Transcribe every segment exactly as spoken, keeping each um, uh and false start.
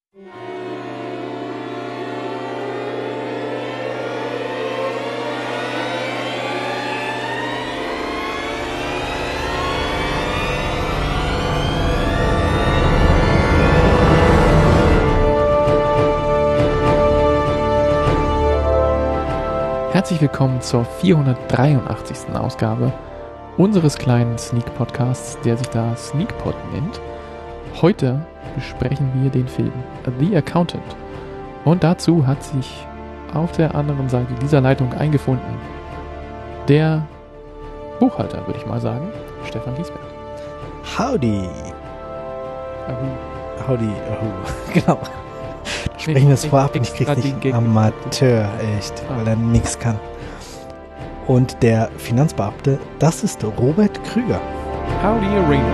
Herzlich willkommen zur vierhundertdreiundachtzigsten Ausgabe unseres kleinen Sneak-Podcasts, der sich da Sneakpod nennt. Heute besprechen wir den Film The Accountant. Und dazu hat sich auf der anderen Seite dieser Leitung eingefunden der Buchhalter, würde ich mal sagen, Stefan Giesbert. Howdy. Ahu. Howdy, ahu. Genau. Sprechen wir es vorab und ich krieg's nicht. Amateur, echt, weil er nichts kann. Und der Finanzbeamte, das ist Robert Krüger. Howdy, Arena.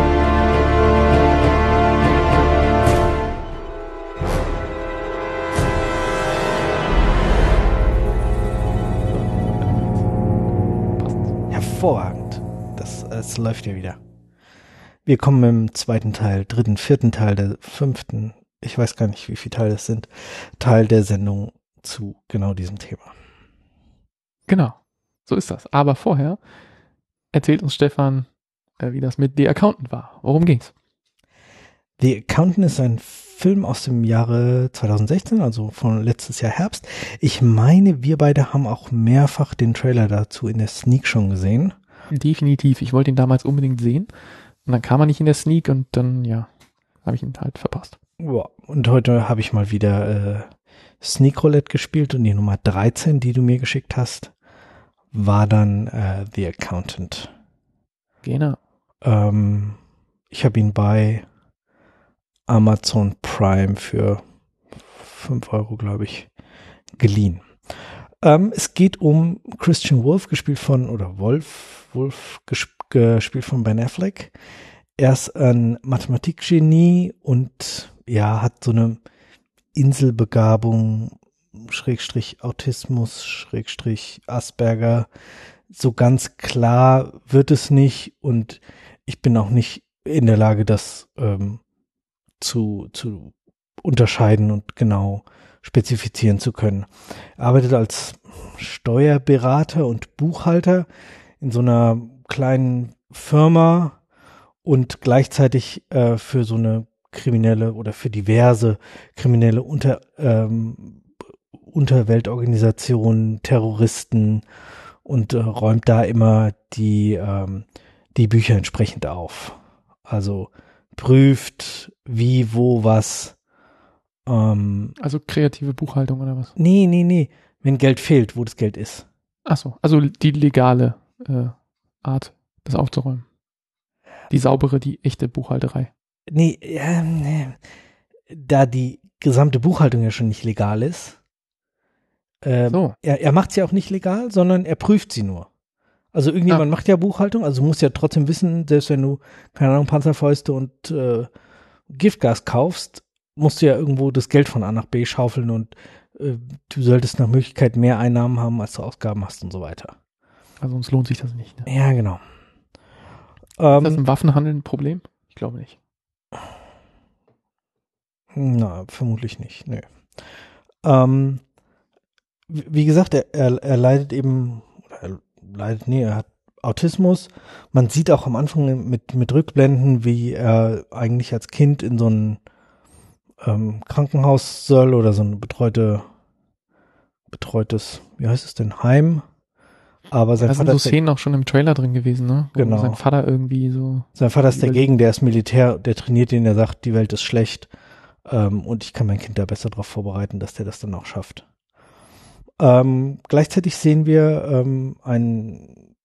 Hervorragend. Das, das läuft ja wieder. Wir kommen im zweiten Teil, dritten, vierten Teil, der fünften, ich weiß gar nicht, wie viele Teile es sind, Teil der Sendung zu genau diesem Thema. Genau, so ist das. Aber vorher erzählt uns Stefan, äh, wie das mit The Accountant war. Worum ging's? The Accountant ist ein Film aus dem Jahre zweitausendsechzehn, also von letztes Jahr Herbst. Ich meine, wir beide haben auch mehrfach den Trailer dazu in der Sneak schon gesehen. Definitiv. Ich wollte ihn damals unbedingt sehen. Und dann kam er nicht in der Sneak und dann, ja, habe ich ihn halt verpasst. Ja, und heute habe ich mal wieder äh, Sneak Roulette gespielt und die Nummer dreizehn, die du mir geschickt hast, war dann äh, The Accountant. Genau. Ähm, ich habe ihn bei Amazon Prime für fünf Euro, glaube ich, geliehen. Ähm, es geht um Christian Wolff, gespielt von, oder Wolf, Wolf, gesp- gespielt von Ben Affleck. Er ist ein Mathematikgenie und ja, hat so eine Inselbegabung, Schrägstrich Autismus, Schrägstrich Asperger. So ganz klar wird es nicht und ich bin auch nicht in der Lage, das ähm, zu, zu unterscheiden und genau spezifizieren zu können. Er arbeitet als Steuerberater und Buchhalter in so einer kleinen Firma und gleichzeitig äh, für so eine kriminelle oder für diverse kriminelle Unter, ähm, Unterweltorganisationen, Terroristen und äh, räumt da immer die, ähm, die Bücher entsprechend auf. Also prüft, wie, wo, was. Ähm, Also kreative Buchhaltung oder was? nee, nee, nee. Wenn Geld fehlt, wo das Geld ist. Ach so, also die legale äh, Art, das aufzuräumen. Die saubere, die echte Buchhalterei. Nee, ja, nee. Da die gesamte Buchhaltung ja schon nicht legal ist. Ähm, So. Er, er macht sie ja auch nicht legal, sondern er prüft sie nur. Also irgendjemand Ah. macht ja Buchhaltung, also du musst ja trotzdem wissen, selbst wenn du, keine Ahnung, Panzerfäuste und äh, Giftgas kaufst, musst du ja irgendwo das Geld von A nach B schaufeln und äh, du solltest nach Möglichkeit mehr Einnahmen haben, als du Ausgaben hast und so weiter. Also sonst lohnt sich das nicht. Ne? Ja, genau. Ist das Ähm, im Waffenhandel ein Problem? Ich glaube nicht. na, vermutlich nicht, nö. Ähm, wie wie gesagt, er, er, er leidet eben, oder er leidet, nee, er hat Autismus. Man sieht auch am Anfang mit, mit Rückblenden, wie er eigentlich als Kind in so ein ähm, Krankenhaus soll oder so ein betreute, betreutes, wie heißt es denn, Heim. Aber sein Da sind Vater, so ist, Szenen auch schon im Trailer drin gewesen, ne? Wo Genau. sein Vater irgendwie so. sein Vater ist Überle- dagegen, der ist Militär, der trainiert ihn, der sagt, die Welt ist schlecht ähm, und ich kann mein Kind da besser darauf vorbereiten, dass der das dann auch schafft. Ähm, gleichzeitig sehen wir ähm, einen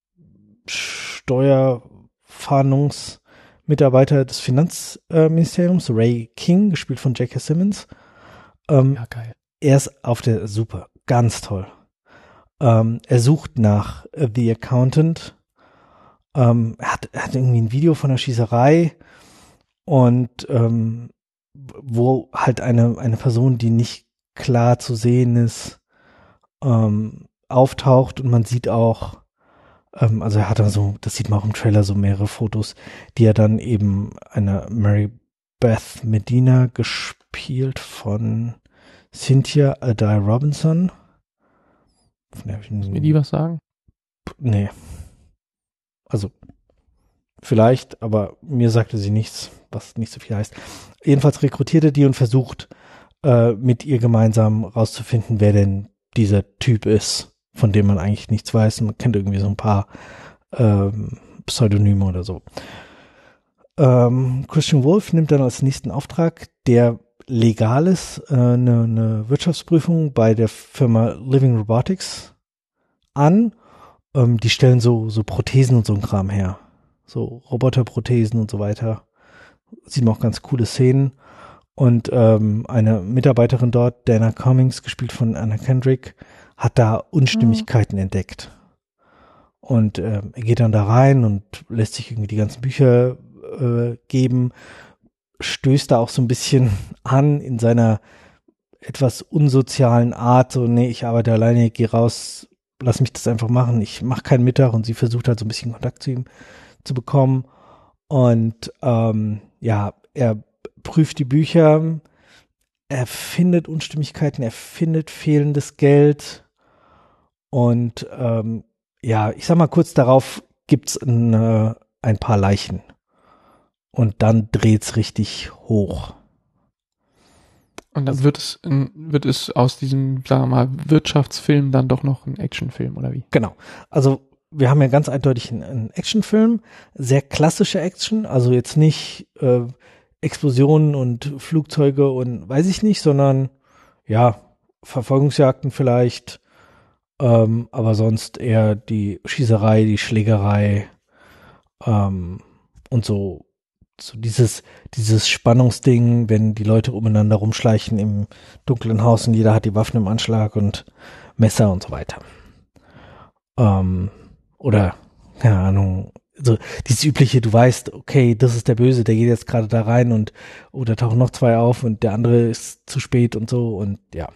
Steuerfahndungsmitarbeiter des Finanzministeriums, Ray King, gespielt von J K. Simmons. Ähm, Ja, geil. Er ist auf der, super, ganz toll. Ähm, er sucht nach äh, The Accountant. Ähm, er, hat, er hat irgendwie ein Video von der Schießerei und ähm, wo halt eine, eine Person, die nicht klar zu sehen ist, ähm, auftaucht und man sieht auch, ähm, also er hat da so, das sieht man auch im Trailer, so mehrere Fotos, die er dann eben einer Mary Beth Medina, gespielt von Cynthia Addai Robinson. Muss mir die was sagen? Nee. Also, vielleicht, aber mir sagte sie nichts, was nicht so viel heißt. Jedenfalls rekrutiert er die und versucht, äh, mit ihr gemeinsam rauszufinden, wer denn dieser Typ ist, von dem man eigentlich nichts weiß. Man kennt irgendwie so ein paar ähm, Pseudonyme oder so. Ähm, Christian Wolff nimmt dann als nächsten Auftrag, der legal ist, äh, eine, eine Wirtschaftsprüfung bei der Firma Living Robotics an. Ähm, die stellen so, so Prothesen und so ein Kram her. So Roboterprothesen und so weiter. Sieht man auch ganz coole Szenen. Und ähm, eine Mitarbeiterin dort, Dana Cummings, gespielt von Anna Kendrick, hat da Unstimmigkeiten mhm. entdeckt. Und ähm, er geht dann da rein und lässt sich irgendwie die ganzen Bücher äh, geben, stößt da auch so ein bisschen an in seiner etwas unsozialen Art, so, nee, ich arbeite alleine, ich gehe raus, lass mich das einfach machen, ich mache keinen Mittag, und sie versucht halt so ein bisschen Kontakt zu ihm zu bekommen. Und ähm, ja, er prüft die Bücher, er findet Unstimmigkeiten, er findet fehlendes Geld, und ähm, ja, ich sag mal kurz darauf gibt's ein, äh, ein paar Leichen, und dann dreht's richtig hoch. Und dann wird es, in, wird es aus diesem, sagen wir mal, Wirtschaftsfilm dann doch noch ein Actionfilm, oder wie? Genau. Also wir haben ja ganz eindeutig einen, einen Actionfilm, sehr klassische Action, also jetzt nicht äh, Explosionen und Flugzeuge und weiß ich nicht, sondern ja, Verfolgungsjagden vielleicht, ähm, aber sonst eher die Schießerei, die Schlägerei ähm, und so, so dieses, dieses Spannungsding, wenn die Leute umeinander rumschleichen im dunklen Haus und jeder hat die Waffen im Anschlag und Messer und so weiter. Ähm, oder, keine Ahnung, so dieses übliche, du weißt, okay, das ist der Böse, der geht jetzt gerade da rein, und oder tauchen noch zwei auf und der andere ist zu spät und so, und ja.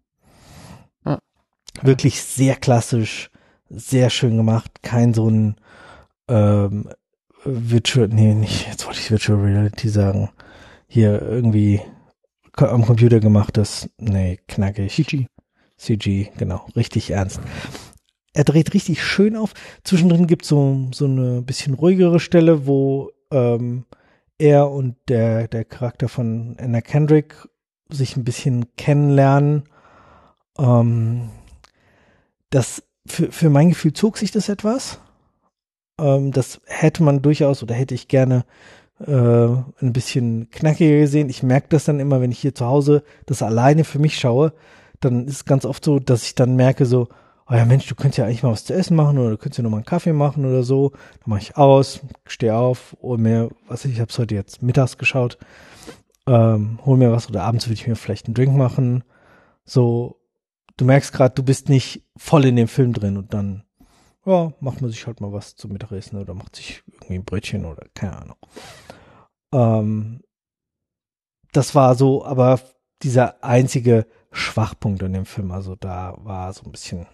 ja. Wirklich sehr klassisch, sehr schön gemacht, kein so ein ähm, Virtual, nee, nicht, jetzt wollte ich Virtual Reality sagen, hier irgendwie am Computer gemachtes, nee, knackig. C G. C G, genau, richtig ernst. Er dreht richtig schön auf. Zwischendrin gibt es so, so eine bisschen ruhigere Stelle, wo ähm, er und der, der Charakter von Anna Kendrick sich ein bisschen kennenlernen. Ähm, das, für, für mein Gefühl zog sich das etwas. Ähm, das hätte man durchaus, oder hätte ich gerne äh, ein bisschen knackiger gesehen. Ich merke das dann immer, wenn ich hier zu Hause das alleine für mich schaue, dann ist es ganz oft so, dass ich dann merke so, oh ja Mensch, du könntest ja eigentlich mal was zu essen machen, oder du könntest ja noch mal einen Kaffee machen oder so. Dann mache ich aus, stehe auf, hol mir, was ich, ich habe es heute jetzt mittags geschaut, ähm, hol mir was, oder abends würde ich mir vielleicht einen Drink machen. So, du merkst gerade, du bist nicht voll in dem Film drin, und dann, ja, macht man sich halt mal was zum Mittagessen oder macht sich irgendwie ein Brötchen oder keine Ahnung. Ähm, das war so, aber dieser einzige Schwachpunkt in dem Film, also da war so ein bisschen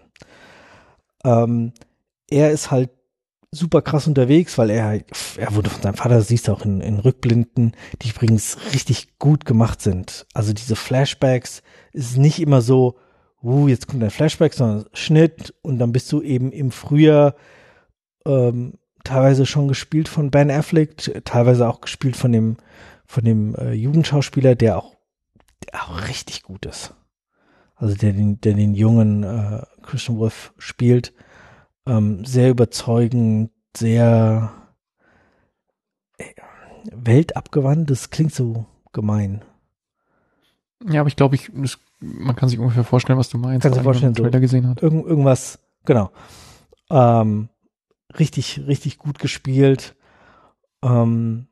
Ähm, er ist halt super krass unterwegs, weil er, er wurde von seinem Vater, das siehst du auch in, in Rückblenden, die übrigens richtig gut gemacht sind. Also diese Flashbacks ist nicht immer so, uh, jetzt kommt ein Flashback, sondern Schnitt, und dann bist du eben im Frühjahr ähm, teilweise schon gespielt von Ben Affleck, teilweise auch gespielt von dem von dem äh, Jugendschauspieler, der auch, der auch richtig gut ist. Also der den, der den jungen äh, Christian Wolff spielt, ähm, sehr überzeugend, sehr äh, weltabgewandt, das klingt so gemein. Ja, aber ich glaube, ich, das, man kann sich ungefähr vorstellen, was du meinst, Kannst du vorstellen, wenn man den Trailer so gesehen hat. Irgend, irgendwas, genau. Ähm, richtig, richtig gut gespielt. Ähm,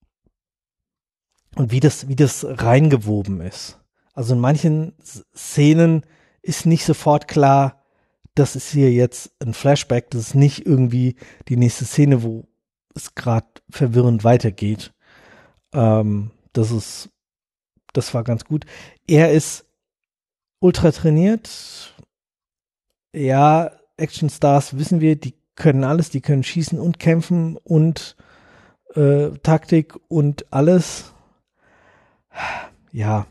und wie das, wie das reingewoben ist. Also in manchen Szenen ist nicht sofort klar, das ist hier jetzt ein Flashback, das ist nicht irgendwie die nächste Szene, wo es gerade verwirrend weitergeht. Ähm, das ist, das war ganz gut. Er ist ultra trainiert. Ja, Actionstars wissen wir, die können alles, die können schießen und kämpfen und äh, Taktik und alles. ja.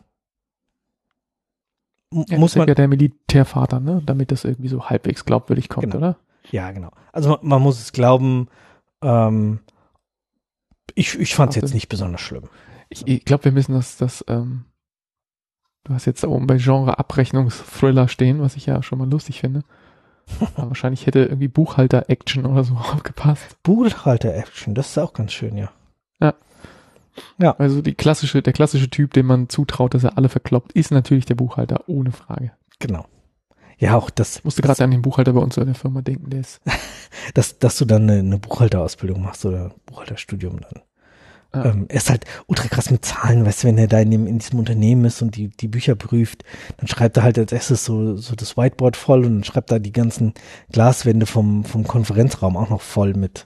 M- Ja, muss das ist man, ja der Militärvater, ne? Damit das irgendwie so halbwegs glaubwürdig kommt, Genau. oder? ja, genau. Also man, man muss es glauben, ähm, ich, ich fand es Ach, jetzt das- nicht besonders schlimm. Ich, ich glaube, wir müssen das, das, ähm, du hast jetzt da oben bei Genre Abrechnungsthriller stehen, was ich ja schon mal lustig finde. Aber wahrscheinlich hätte irgendwie Buchhalter-Action oder so aufgepasst. Buchhalter-Action, das ist auch ganz schön, ja. Also die klassische, der klassische Typ, dem man zutraut, dass er alle verkloppt, ist natürlich der Buchhalter, ohne Frage. Genau. Ja, auch das, Ich musste gerade an den Buchhalter bei uns in der Firma denken, der ist. dass, dass du dann eine, eine Buchhalterausbildung machst oder ein Buchhalterstudium dann. Ah, Ähm, er ist halt ultra krass mit Zahlen, weißt du, wenn er da in, dem, in diesem Unternehmen ist und die, die Bücher prüft, dann schreibt er halt als erstes so, so das Whiteboard voll und dann schreibt er die ganzen Glaswände vom, vom Konferenzraum auch noch voll mit,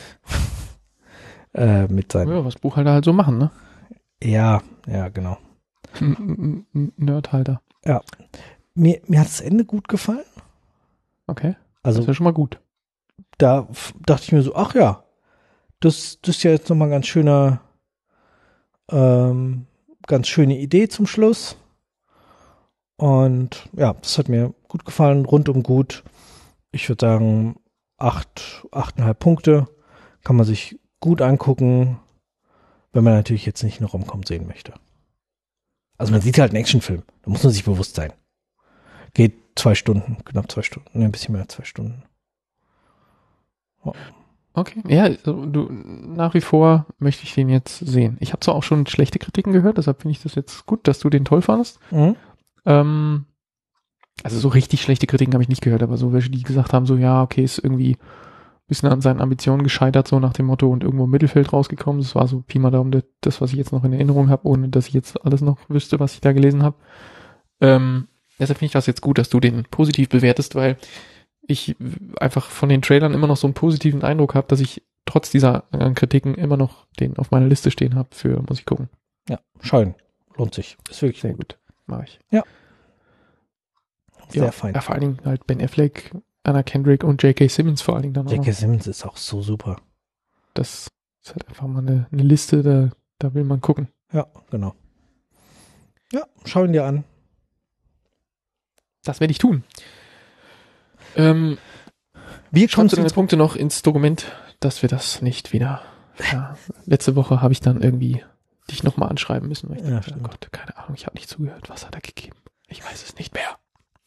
äh, mit seinen, ja, was Buchhalter halt so machen, ne? ja, ja, genau. N- N- Nerdhalter. Mir, mir hat das Ende gut gefallen. Okay. Also Das ist ja schon mal gut. da f- dachte ich mir so, ach ja, das, das ist ja jetzt nochmal ein ganz schöner, ähm, ganz schöne Idee zum Schluss. Und ja, das hat mir gut gefallen, rundum gut. Ich würde sagen, acht, achteinhalb Punkte. Kann man sich gut angucken, wenn man natürlich jetzt nicht eine Rom-Com sehen möchte. Also man sieht halt einen Actionfilm, da muss man sich bewusst sein. Geht zwei Stunden, knapp zwei Stunden, ne, ein bisschen mehr als zwei Stunden. Okay. Ja, also du, nach wie vor möchte ich den jetzt sehen. Ich habe zwar auch schon schlechte Kritiken gehört, deshalb finde ich das jetzt gut, dass du den toll fandest. Mhm. Ähm, also so richtig schlechte Kritiken habe ich nicht gehört, aber so welche, die gesagt haben, so ja, okay, ist irgendwie ein bisschen an seinen Ambitionen gescheitert, so nach dem Motto und irgendwo im Mittelfeld rausgekommen. Das war so Pi mal Daumen das- das, was ich jetzt noch in Erinnerung habe, ohne dass ich jetzt alles noch wüsste, was ich da gelesen habe. Ähm, deshalb finde ich das jetzt gut, dass du den positiv bewertest, weil ich einfach von den Trailern immer noch so einen positiven Eindruck habe, dass ich trotz dieser äh, Kritiken immer noch den auf meiner Liste stehen habe für muss ich gucken. Ja, schauen. Lohnt sich. Ist wirklich Sehr gut. Mache ich. sehr ja, fein. Ja, vor allen Dingen halt Ben Affleck, Anna Kendrick und J K. Simmons vor allen Dingen dann auch. J noch. K. Simmons ist auch so super. Das ist halt einfach mal eine, eine Liste, da, da will man gucken. Ja, genau. Ja, schau ihn dir an. Das werde ich tun. Ähm, Wir kommen Schreibst du zu deine Punkte noch ins Dokument, dass wir das nicht wieder. Ja, letzte Woche habe ich dann irgendwie dich nochmal anschreiben müssen. Weil ich Ja, dachte, oh stimmt. Gott, keine Ahnung, ich habe nicht zugehört. Was hat er gegeben? Ich weiß es nicht mehr.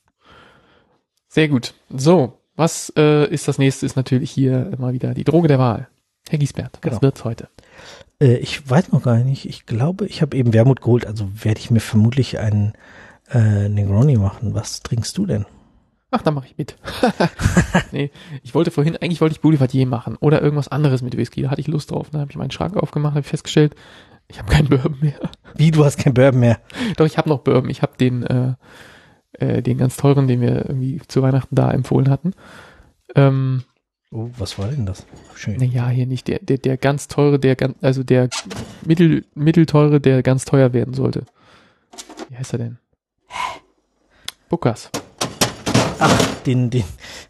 Sehr gut. So, was äh, ist das nächste? Ist natürlich hier mal wieder die Droge der Wahl. Herr Giesbert, Genau. was wird's heute? Äh, ich weiß noch gar nicht. Ich glaube, ich habe eben Wermut geholt, also werde ich mir vermutlich einen äh, Negroni machen. Was trinkst du denn? Ach, da mache ich mit. Nee, ich wollte vorhin, eigentlich wollte ich Boulevardier machen oder irgendwas anderes mit Whisky. Da hatte ich Lust drauf. Dann habe ich meinen Schrank aufgemacht, habe ich festgestellt, ich habe keinen Bourbon mehr. Wie, du hast kein Bourbon mehr? Doch, ich habe noch Bourbon. Ich habe den, äh, äh, den ganz teuren, den wir irgendwie zu Weihnachten da empfohlen hatten. Ähm, Oh, was war denn das? Schön. naja, hier nicht der, der, der ganz teure, der ganz, also der mittel, mittelteure, der ganz teuer werden sollte. Wie heißt er denn? Buckers. Ach, den, den,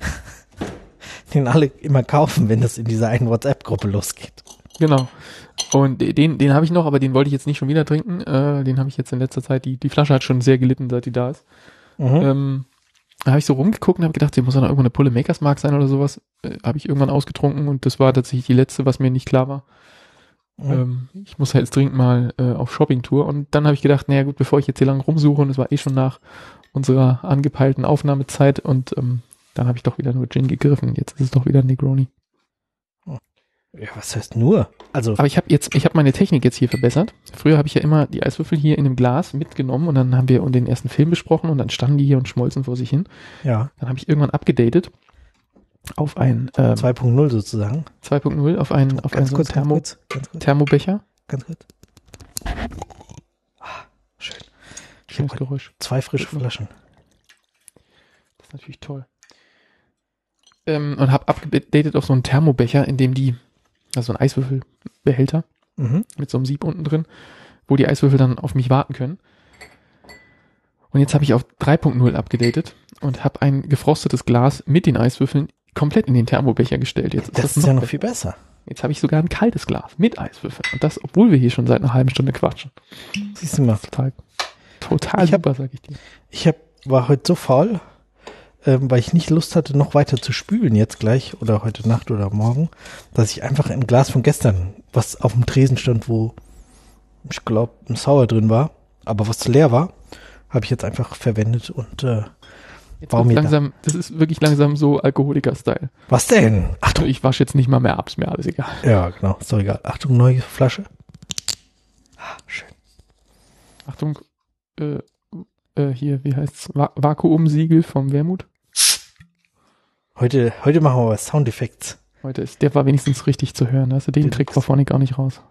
den alle immer kaufen, wenn das in dieser einen WhatsApp-Gruppe losgeht. Genau. Und den, den habe ich noch, aber den wollte ich jetzt nicht schon wieder trinken. Äh, den habe ich jetzt in letzter Zeit, die, die Flasche hat schon sehr gelitten, seit die da ist. Mhm. Ähm, da habe ich so rumgeguckt und habe gedacht, hier muss ja noch irgendwo eine Pulle Makers Mark sein oder sowas. Äh, habe ich irgendwann ausgetrunken und das war tatsächlich die letzte, was mir nicht klar war. Mhm. Ähm, ich muss halt jetzt dringend mal äh, auf Shoppingtour und dann habe ich gedacht, naja gut, bevor ich jetzt hier lang rumsuche und es war eh schon nach unserer angepeilten Aufnahmezeit und ähm, dann habe ich doch wieder nur Gin gegriffen. Jetzt ist es doch wieder Negroni. Ja, was heißt nur? Also, Aber ich habe jetzt, ich habe meine Technik jetzt hier verbessert. Früher habe ich ja immer die Eiswürfel hier in einem Glas mitgenommen und dann haben wir den ersten Film besprochen und dann standen die hier und schmolzen vor sich hin. ja, Dann habe ich irgendwann abgedatet auf ein ähm, zwei Punkt null sozusagen. zwei Punkt null, auf einen auf einen Ganz so einen kurz, ganz Thermo, kurz, ganz kurz, Thermobecher. ganz kurz. Ah, schön. Schönes hab Geräusch. Zwei frische Flaschen. Das ist natürlich toll. Ähm, und habe abgedatet auf so einen Thermobecher, in dem die, also ein Eiswürfelbehälter Mhm. mit so einem Sieb unten drin, wo die Eiswürfel dann auf mich warten können. Und jetzt habe ich auf drei Punkt null abgedatet und habe ein gefrostetes Glas mit den Eiswürfeln komplett in den Thermobecher gestellt. Jetzt ist Das das, ist ja noch besser. viel besser. Jetzt habe ich sogar ein kaltes Glas mit Eiswürfeln. Und das, obwohl wir hier schon seit einer halben Stunde quatschen. Siehst du mal. Total, total ich super, hab, sag ich dir. Ich hab, war heute so faul, ähm, weil ich nicht Lust hatte, noch weiter zu spülen jetzt gleich oder heute Nacht oder morgen, dass ich einfach ein Glas von gestern, was auf dem Tresen stand, wo ich glaube ein Sauer drin war, aber was leer war, habe ich jetzt einfach verwendet und äh, Jetzt wird's langsam, da. Das ist wirklich langsam so Alkoholiker-Style. Was denn? Achtung, ich wasche jetzt nicht mal mehr ab, ist mir alles egal. Ja, genau, ist doch egal. Achtung, neue Flasche. Ah, schön. Achtung, äh, äh, hier, wie heißt's? Va- Vakuumsiegel vom Wermut. Heute, heute machen wir was Soundeffekts. Heute ist, der war wenigstens richtig zu hören. Also den Trick war vorhin gar nicht raus.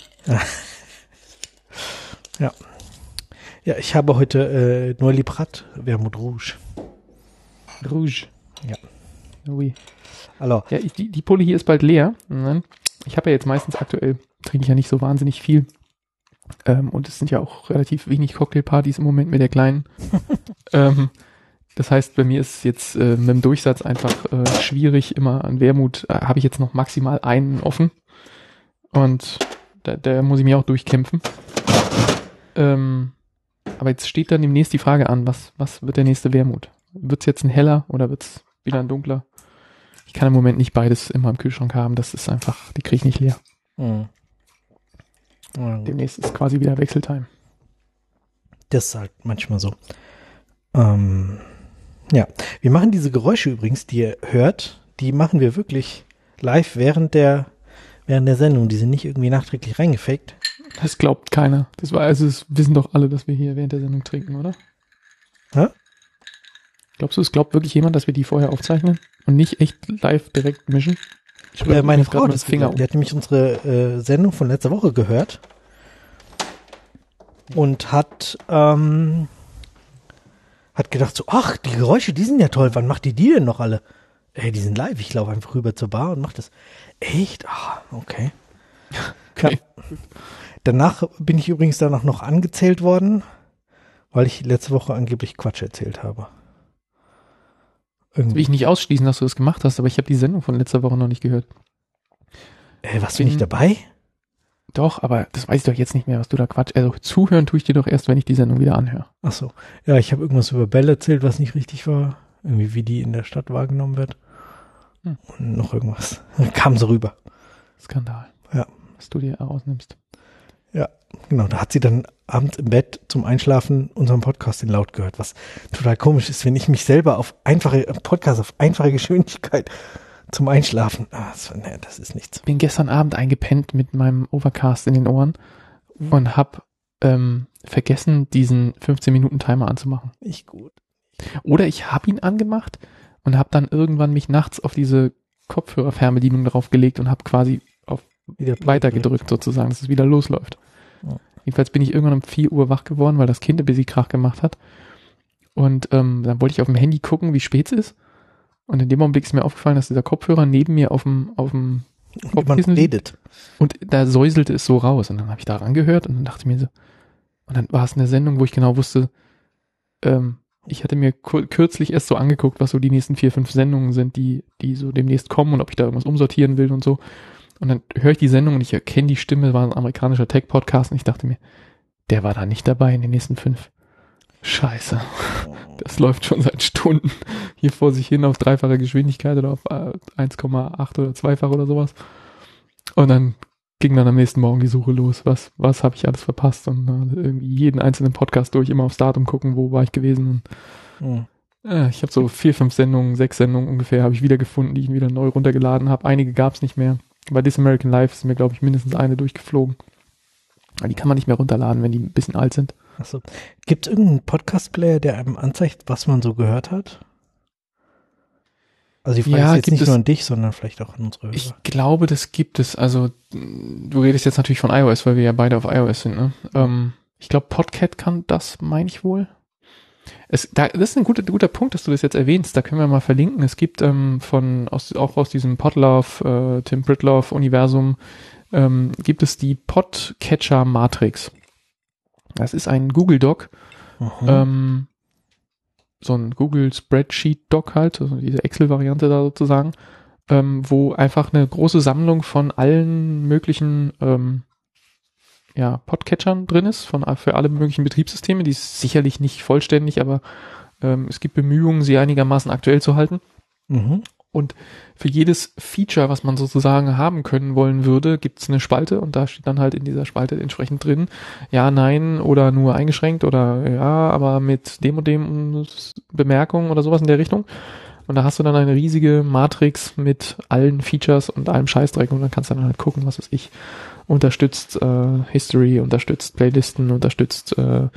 Ja. Ja, ich habe heute äh, Noël Prat, Wermut Rouge. Rouge. Ja. Oui. Alors. Ja, ich, die, die Pulle hier ist bald leer. Ich habe ja jetzt meistens aktuell, trinke ich ja nicht so wahnsinnig viel. Ähm, und es sind ja auch relativ wenig Cocktailpartys im Moment mit der Kleinen. ähm, das heißt, bei mir ist jetzt äh, mit dem Durchsatz einfach äh, schwierig. Immer an Wermut äh, habe ich jetzt noch maximal einen offen. Und da, da muss ich mich auch durchkämpfen. Ähm, aber jetzt steht dann demnächst die Frage an, was, was wird der nächste Wermut? Wird's jetzt ein heller oder wird's wieder ein dunkler? Ich kann im Moment nicht beides immer im Kühlschrank haben. Das ist einfach, die kriege ich nicht leer. Mhm. Ja, demnächst ist quasi wieder Wechseltime. Das ist halt manchmal so. Ähm, ja, wir machen diese Geräusche übrigens, die ihr hört, die machen wir wirklich live während der während der Sendung. Die sind nicht irgendwie nachträglich reingefaked. Das glaubt keiner. Das war, also das wissen doch alle, dass wir hier während der Sendung trinken, oder? Hä? Glaubst du, es glaubt wirklich jemand, dass wir die vorher aufzeichnen und nicht echt live direkt mischen? Ich äh, meine Frau, das Finger die hat nämlich unsere äh, Sendung von letzter Woche gehört und hat ähm, hat gedacht so, ach, die Geräusche, die sind ja toll, wann macht die die denn noch alle? Ey, die sind live, ich laufe einfach rüber zur Bar und mach das. Echt? Ah, okay. Okay. Ja. Danach bin ich übrigens dann auch noch angezählt worden, weil ich letzte Woche angeblich Quatsch erzählt habe. Irgendwie. Will ich nicht ausschließen, dass du das gemacht hast, aber ich habe die Sendung von letzter Woche noch nicht gehört. Ey, warst du nicht dabei? Doch, aber das weiß ich doch jetzt nicht mehr, was du da Quatsch. Also zuhören tue ich dir doch erst, wenn ich die Sendung wieder anhöre. Ach so. Ja, ich habe irgendwas über Belle erzählt, was nicht richtig war. Irgendwie, wie die in der Stadt wahrgenommen wird. Hm. Und noch irgendwas. Kam so rüber. Skandal. Ja. Was du dir herausnimmst. Ja, genau. Da hat sie dann abends im Bett zum Einschlafen unseren Podcast in laut gehört, was total komisch ist, wenn ich mich selber auf einfache, Podcast auf einfache Geschwindigkeit zum Einschlafen, ah, das, nee, das ist nichts. Ich bin gestern Abend eingepennt mit meinem Overcast in den Ohren mhm. und habe ähm, vergessen, diesen fünfzehn Minuten Timer anzumachen. Nicht gut. Oder ich habe ihn angemacht und habe dann irgendwann mich nachts auf diese Kopfhörerfernbedienung drauf gelegt und habe quasi auf wieder weiter gedrückt sozusagen, dass es wieder losläuft. Ja. Jedenfalls bin ich irgendwann um vier Uhr wach geworden, weil das Kind ein bisschen Krach gemacht hat. Und ähm, dann wollte ich auf dem Handy gucken, wie spät es ist. Und in dem Augenblick ist mir aufgefallen, dass dieser Kopfhörer neben mir auf dem auf dem Kopfkissen redet. Und da säuselte es so raus. Und dann habe ich da rangehört und dann dachte ich mir so, und dann war es eine Sendung, wo ich genau wusste, ähm, ich hatte mir kur- kürzlich erst so angeguckt, was so die nächsten vier, fünf Sendungen sind, die die so demnächst kommen und ob ich da irgendwas umsortieren will und so. Und dann höre ich die Sendung und ich erkenne die Stimme, war ein amerikanischer Tech-Podcast und ich dachte mir, der war da nicht dabei in den nächsten fünf. Scheiße. Das läuft schon seit Stunden hier vor sich hin auf dreifache Geschwindigkeit oder auf eins Komma acht oder zweifach oder sowas. Und dann ging dann am nächsten Morgen die Suche los. Was, was habe ich alles verpasst? Und äh, irgendwie jeden einzelnen Podcast durch, immer aufs Datum gucken, wo war ich gewesen. Und, mhm. äh, ich habe so vier, fünf Sendungen, sechs Sendungen ungefähr habe ich wiedergefunden, die ich wieder neu runtergeladen habe. Einige gab es nicht mehr. Bei This American Life ist mir, glaube ich, mindestens eine durchgeflogen. Aber die kann man nicht mehr runterladen, wenn die ein bisschen alt sind. Achso. Gibt es irgendeinen Podcast-Player, der einem anzeigt, was man so gehört hat? Also die Frage ja, ist jetzt nicht es, nur an dich, sondern vielleicht auch an unsere Hörer. Ich glaube, das gibt es. Also du redest jetzt natürlich von iOS, weil wir ja beide auf iOS sind. Ne? Ähm, ich glaube, Podcat kann das, meine ich wohl. Es, da, das ist ein guter, guter Punkt, dass du das jetzt erwähnst. Da können wir mal verlinken. Es gibt ähm, von aus, auch aus diesem Podlove, äh, Tim Pritlove Universum ähm, gibt es die Podcatcher Matrix. Das ist ein Google Doc, ähm, so ein Google Spreadsheet Doc halt, also diese Excel-Variante da sozusagen, ähm, wo einfach eine große Sammlung von allen möglichen ähm, ja, Podcatchern drin ist, von, für alle möglichen Betriebssysteme. Die ist sicherlich nicht vollständig, aber ähm, es gibt Bemühungen, sie einigermaßen aktuell zu halten. Mhm. Und für jedes Feature, was man sozusagen haben können wollen würde, gibt es eine Spalte und da steht dann halt in dieser Spalte entsprechend drin, ja, nein oder nur eingeschränkt oder ja, aber mit dem und dem Bemerkungen oder sowas in der Richtung. Und da hast du dann eine riesige Matrix mit allen Features und allem Scheißdreck und dann kannst du dann halt gucken, was weiß ich, unterstützt äh, History, unterstützt Playlisten, unterstützt äh,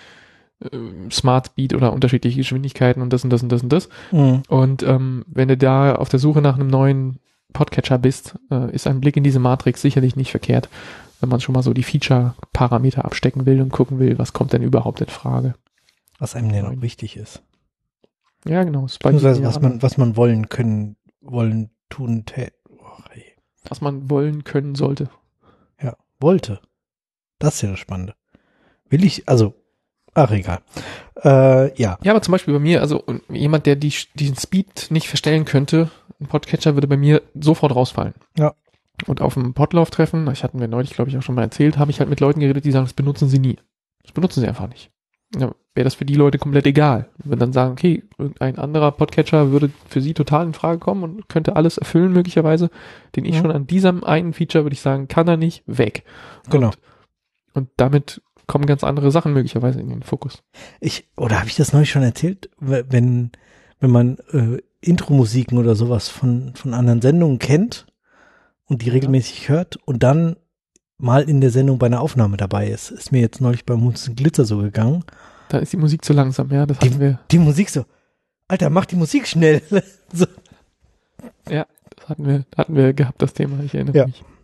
Smart Speed oder unterschiedliche Geschwindigkeiten und das und das und das und das. Mhm. Und ähm, wenn du da auf der Suche nach einem neuen Podcatcher bist, äh, ist ein Blick in diese Matrix sicherlich nicht verkehrt, wenn man schon mal so die Feature-Parameter abstecken will und gucken will, was kommt denn überhaupt in Frage. Was einem denn noch wichtig ist. Ja, genau. Ist bei Beziehungsweise jedem was ja man, was man wollen können, wollen, tun, tä- oh, ey. was man wollen können sollte. Ja, wollte. Das ist ja das Spannende. Will ich, also, ach, egal. Äh, ja. Ja, aber zum Beispiel bei mir, also jemand, der die, diesen Speed nicht verstellen könnte, ein Podcatcher würde bei mir sofort rausfallen. Ja. Und auf dem Podlauf-Treffen, das hatten wir neulich, glaube ich, auch schon mal erzählt, habe ich halt mit Leuten geredet, die sagen, das benutzen sie nie. Das benutzen sie einfach nicht. Ja, wäre das für die Leute komplett egal. Wenn dann sagen, okay, irgendein anderer Podcatcher würde für sie total in Frage kommen und könnte alles erfüllen möglicherweise, den ich Mhm. schon an diesem einen Feature würde ich sagen, kann er nicht, weg. Genau. Und, und damit kommen ganz andere Sachen möglicherweise in den Fokus. Ich, oder habe ich das neulich schon erzählt? Wenn, wenn man äh, Intro-Musiken oder sowas von, von anderen Sendungen kennt und die regelmäßig hört und dann mal in der Sendung bei einer Aufnahme dabei ist, ist mir jetzt neulich beim Hunds und Glitzer so gegangen. Da ist die Musik zu langsam, ja, das hatten wir. Die Musik so, Alter, mach die Musik schnell. so. Ja, das hatten wir, hatten wir gehabt, das Thema, ich erinnere Ja. mich.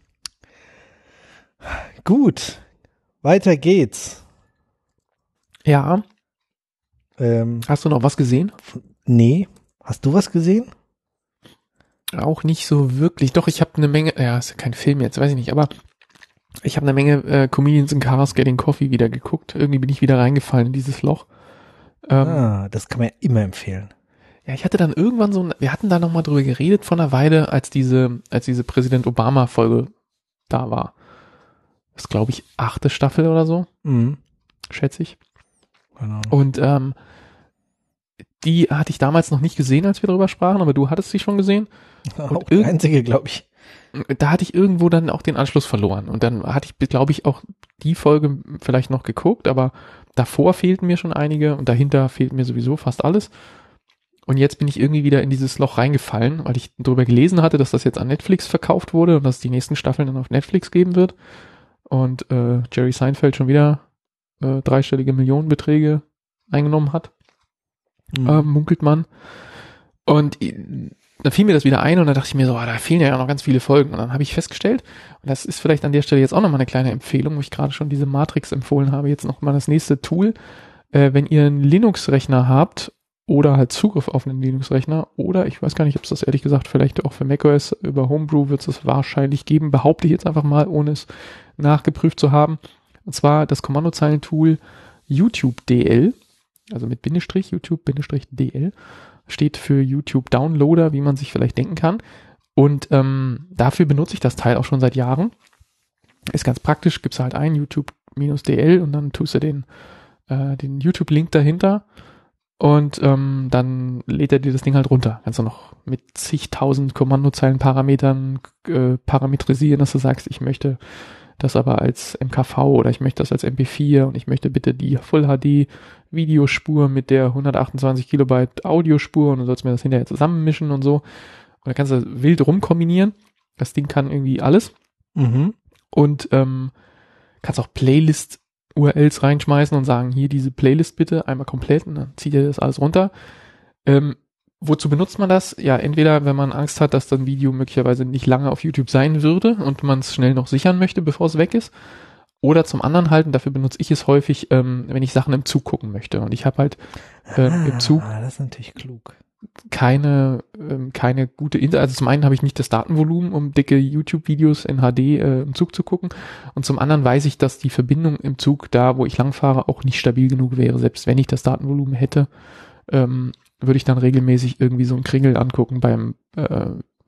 Gut, weiter geht's. Ja, Ähm, hast du noch was gesehen? nee, hast du was gesehen? Auch nicht so wirklich. Doch, ich habe eine Menge, ja, ist ja kein Film jetzt, weiß ich nicht, aber ich habe eine Menge äh, Comedians in Cars Getting Coffee wieder geguckt. Irgendwie bin ich wieder reingefallen in dieses Loch. Ähm, ah, das kann man ja immer empfehlen. Ja, ich hatte dann irgendwann so, ein, wir hatten da nochmal drüber geredet vor einer Weile, als diese, als diese Präsident Obama Folge da war. Das ist, glaube ich, achte Staffel oder so, Mhm. schätze ich. Genau. Und ähm, die hatte ich damals noch nicht gesehen, als wir darüber sprachen, aber du hattest sie schon gesehen. Auch die einzige, glaube ich. Da hatte ich irgendwo dann auch den Anschluss verloren. Und dann hatte ich, glaube ich, auch die Folge vielleicht noch geguckt, aber davor fehlten mir schon einige und dahinter fehlt mir sowieso fast alles. Und jetzt bin ich irgendwie wieder in dieses Loch reingefallen, weil ich darüber gelesen hatte, dass das jetzt an Netflix verkauft wurde und dass es die nächsten Staffeln dann auf Netflix geben wird. Und äh, Jerry Seinfeld schon wieder äh, dreistellige Millionenbeträge eingenommen hat. Mhm. äh, munkelt man. Und äh, da fiel mir das wieder ein und da dachte ich mir so, ah, da fehlen ja noch ganz viele Folgen. Und dann habe ich festgestellt, und das ist vielleicht an der Stelle jetzt auch nochmal eine kleine Empfehlung, wo ich gerade schon diese Matrix empfohlen habe, jetzt nochmal das nächste Tool. Äh, wenn ihr einen Linux-Rechner habt oder halt Zugriff auf einen Linux-Rechner oder ich weiß gar nicht, ob es das ehrlich gesagt vielleicht auch für macOS über Homebrew wird es das wahrscheinlich geben, behaupte ich jetzt einfach mal, ohne es nachgeprüft zu haben. Und zwar das Kommandozeilentool YouTube D L, also mit Bindestrich, YouTube Bindestrich D L, steht für YouTube Downloader, wie man sich vielleicht denken kann. Und ähm, dafür benutze ich das Teil auch schon seit Jahren. Ist ganz praktisch, gibst halt ein YouTube-D L und dann tust du den, äh, den YouTube-Link dahinter und ähm, dann lädt er dir das Ding halt runter. Kannst du noch mit zigtausend Kommandozeilen-Parametern äh, parametrisieren, dass du sagst, ich möchte das aber als M K V oder ich möchte das als M P vier und ich möchte bitte die Full H D Videospur mit der hundertachtundzwanzig Kilobyte Audiospur und du sollst mir das hinterher zusammenmischen und so. Und dann kannst du wild rumkombinieren. Das Ding kann irgendwie alles. Mhm. Und ähm, kannst auch Playlist-U R Ls reinschmeißen und sagen, hier diese Playlist bitte, einmal komplett und dann zieht ihr das alles runter. Ähm, wozu benutzt man das? Ja, entweder wenn man Angst hat, dass das Video möglicherweise nicht lange auf YouTube sein würde und man es schnell noch sichern möchte, bevor es weg ist. Oder zum anderen halt, und dafür benutze ich es häufig, ähm, wenn ich Sachen im Zug gucken möchte. Und ich habe halt ähm, ah, im Zug das ist natürlich klug. keine ähm, keine gute Inter also zum einen habe ich nicht das Datenvolumen, um dicke YouTube-Videos in H D äh, im Zug zu gucken und zum anderen weiß ich, dass die Verbindung im Zug da, wo ich langfahre, auch nicht stabil genug wäre. Selbst wenn ich das Datenvolumen hätte, ähm, würde ich dann regelmäßig irgendwie so einen Kringel angucken beim äh,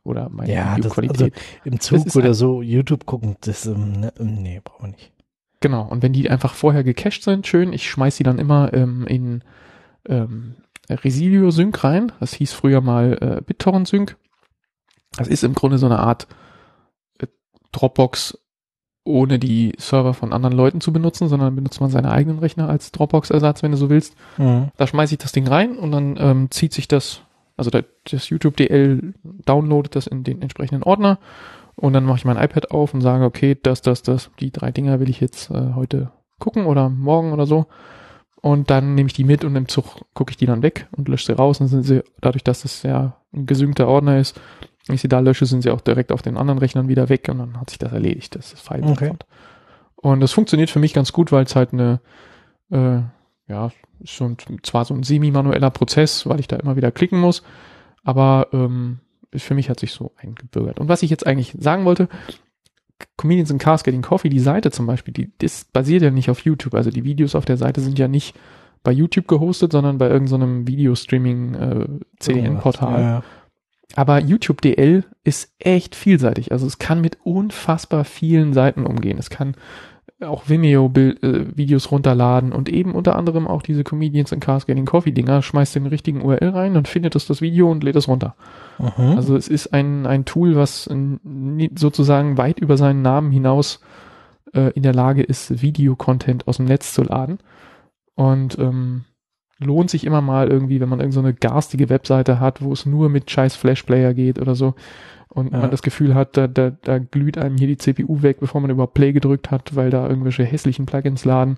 oder meine Ja, das, also Videoqualität. im Zug ist oder ein- so YouTube gucken, das, ähm, ne, nee, brauchen wir nicht. Genau, und wenn die einfach vorher gecached sind, schön, ich schmeiß die dann immer ähm, in ähm, Resilio Sync rein. Das hieß früher mal äh, BitTorrent Sync. Das ist im Grunde so eine Art äh, Dropbox, ohne die Server von anderen Leuten zu benutzen, sondern benutzt man seine eigenen Rechner als Dropbox-Ersatz, wenn du so willst. Mhm. Da schmeiße ich das Ding rein und dann ähm, zieht sich das, also das, das YouTube D L downloadet das in den entsprechenden Ordner und dann mache ich mein iPad auf und sage, okay, das, das, das, die drei Dinger will ich jetzt äh, heute gucken oder morgen oder so. Und dann nehme ich die mit und im Zug gucke ich die dann weg und lösche sie raus. Und sind sie, dadurch, dass es ja ein gesynkter Ordner ist, wenn ich sie da lösche, sind sie auch direkt auf den anderen Rechnern wieder weg und dann hat sich das erledigt. Das ist File Okay. Und das funktioniert für mich ganz gut, weil es halt eine, äh, ja, ist schon zwar so ein semi-manueller Prozess, weil ich da immer wieder klicken muss, aber ähm, für mich hat sich so eingebürgert. Und was ich jetzt eigentlich sagen wollte, Comedians in Cars Getting Coffee, die Seite zum Beispiel, die das basiert ja nicht auf YouTube. Also die Videos auf der Seite sind ja nicht bei YouTube gehostet, sondern bei irgendeinem so Video-Streaming-C D N-Portal. Ja, ja. Aber YouTube D L ist echt vielseitig. Also es kann mit unfassbar vielen Seiten umgehen. Es kann auch Vimeo-Videos runterladen und eben unter anderem auch diese Comedians in Cars Getting Coffee Dinger, schmeißt den richtigen U R L rein, dann findet es das Video und lädt es runter. Mhm. Also es ist ein, ein Tool, was n- sozusagen weit über seinen Namen hinaus äh, in der Lage ist, Videocontent aus dem Netz zu laden. Und ähm, lohnt sich immer mal irgendwie, wenn man irgend so eine garstige Webseite hat, wo es nur mit scheiß Flashplayer geht oder so und Ja. man das Gefühl hat, da, da, da glüht einem hier die C P U weg, bevor man überhaupt Play gedrückt hat, weil da irgendwelche hässlichen Plugins laden,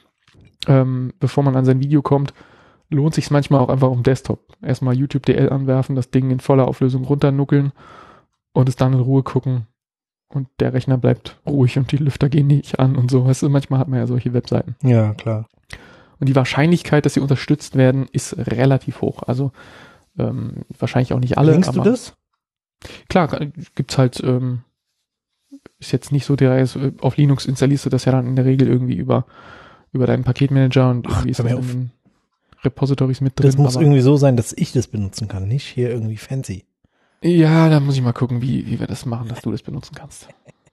ähm, bevor man an sein Video kommt, lohnt sich manchmal auch einfach um Desktop. Erstmal YouTube D L anwerfen, das Ding in voller Auflösung runternuckeln und es dann in Ruhe gucken und der Rechner bleibt ruhig und die Lüfter gehen nicht an und so. Weißt du, manchmal hat man ja solche Webseiten. Ja, klar. Und die Wahrscheinlichkeit, dass sie unterstützt werden, ist relativ hoch. Also ähm, wahrscheinlich auch nicht alle. Linkst du aber das? Klar, gibt's halt, ähm, ist jetzt nicht so, der ist, äh, auf Linux installierst du das ja dann in der Regel irgendwie über, über deinen Paketmanager und Ach, irgendwie ist hör das mir in auf. den Repositories mit drin. Das muss aber, irgendwie so sein, dass ich das benutzen kann, nicht hier irgendwie fancy. ja, da muss ich mal gucken, wie, wie wir das machen, dass du das benutzen kannst.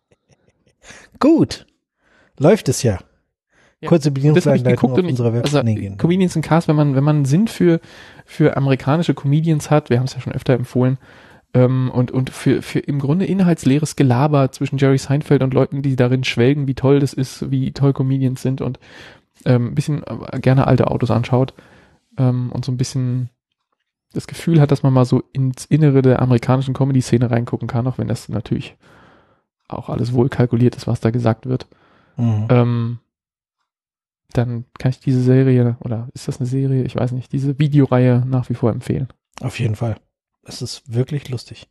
Gut. Läuft es ja. Ja. Kurze Das habe ich Bedienungsanleitung geguckt auf und ich, unserer also Website. Nee, genau. Comedians in Cars, wenn man, wenn man Sinn für, für amerikanische Comedians hat, wir haben es ja schon öfter empfohlen, ähm, und, und für, für im Grunde inhaltsleeres Gelaber zwischen Jerry Seinfeld und Leuten, die darin schwelgen, wie toll das ist, wie toll Comedians sind und ähm, ein bisschen äh, gerne alte Autos anschaut ähm, und so ein bisschen das Gefühl hat, dass man mal so ins Innere der amerikanischen Comedy-Szene reingucken kann, auch wenn das natürlich auch alles wohl kalkuliert ist, was da gesagt wird. Mhm. Ähm, dann kann ich diese Serie, oder ist das eine Serie? Ich weiß nicht, diese Videoreihe nach wie vor empfehlen. Auf jeden Fall. Es ist wirklich lustig.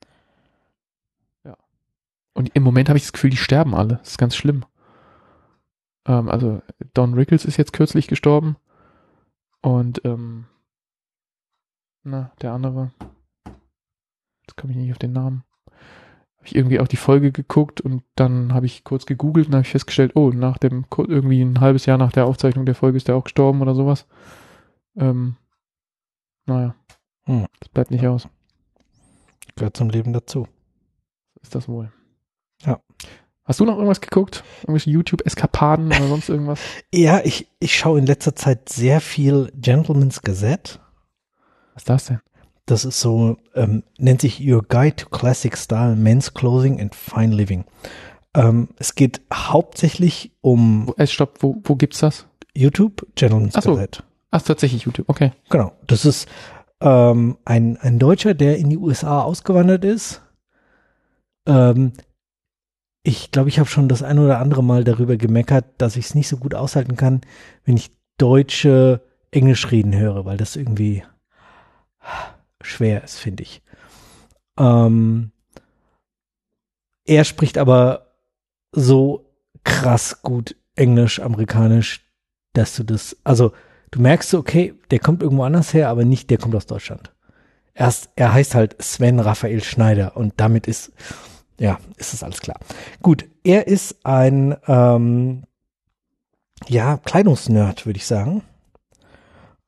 Und im Moment habe ich das Gefühl, die sterben alle. Das ist ganz schlimm. Ähm, also Don Rickles ist jetzt kürzlich gestorben. Und ähm, na, der andere. Jetzt komme ich nicht auf den Namen. Habe ich irgendwie auch die Folge geguckt und dann habe ich kurz gegoogelt und habe ich festgestellt, oh, nach dem, irgendwie ein halbes Jahr nach der Aufzeichnung der Folge ist der auch gestorben oder sowas. Ähm, naja, Hm. das bleibt nicht aus. Gehört zum Leben dazu. Ist das wohl. Ja. Hast du noch irgendwas geguckt? Irgendwelche YouTube-Eskapaden oder sonst irgendwas? Ja, ich, ich schaue in letzter Zeit sehr viel Gentleman's Gazette. Was ist das denn? Das ist so, ähm, nennt sich Your Guide to Classic Style Men's Clothing and Fine Living. Ähm, es geht hauptsächlich um Wo, äh, stopp, wo, wo gibt's das? YouTube, Gentleman's Ach so. Gazette. Ach, tatsächlich YouTube, okay. Genau, das ist ähm, ein, ein Deutscher, der in die U S A ausgewandert ist. Ähm, ich glaube, ich habe schon das ein oder andere Mal darüber gemeckert, dass ich es nicht so gut aushalten kann, wenn ich deutsche Englisch reden höre, weil das irgendwie schwer ist, finde ich. Ähm, er spricht aber so krass gut Englisch, Amerikanisch, dass du das, also du merkst so, okay, der kommt irgendwo anders her, aber nicht, der kommt aus Deutschland. Erst, er heißt halt Sven Raphael Schneider und damit ist, ja, ist das alles klar. Gut, er ist ein, ähm, ja, Kleidungsnerd, würde ich sagen.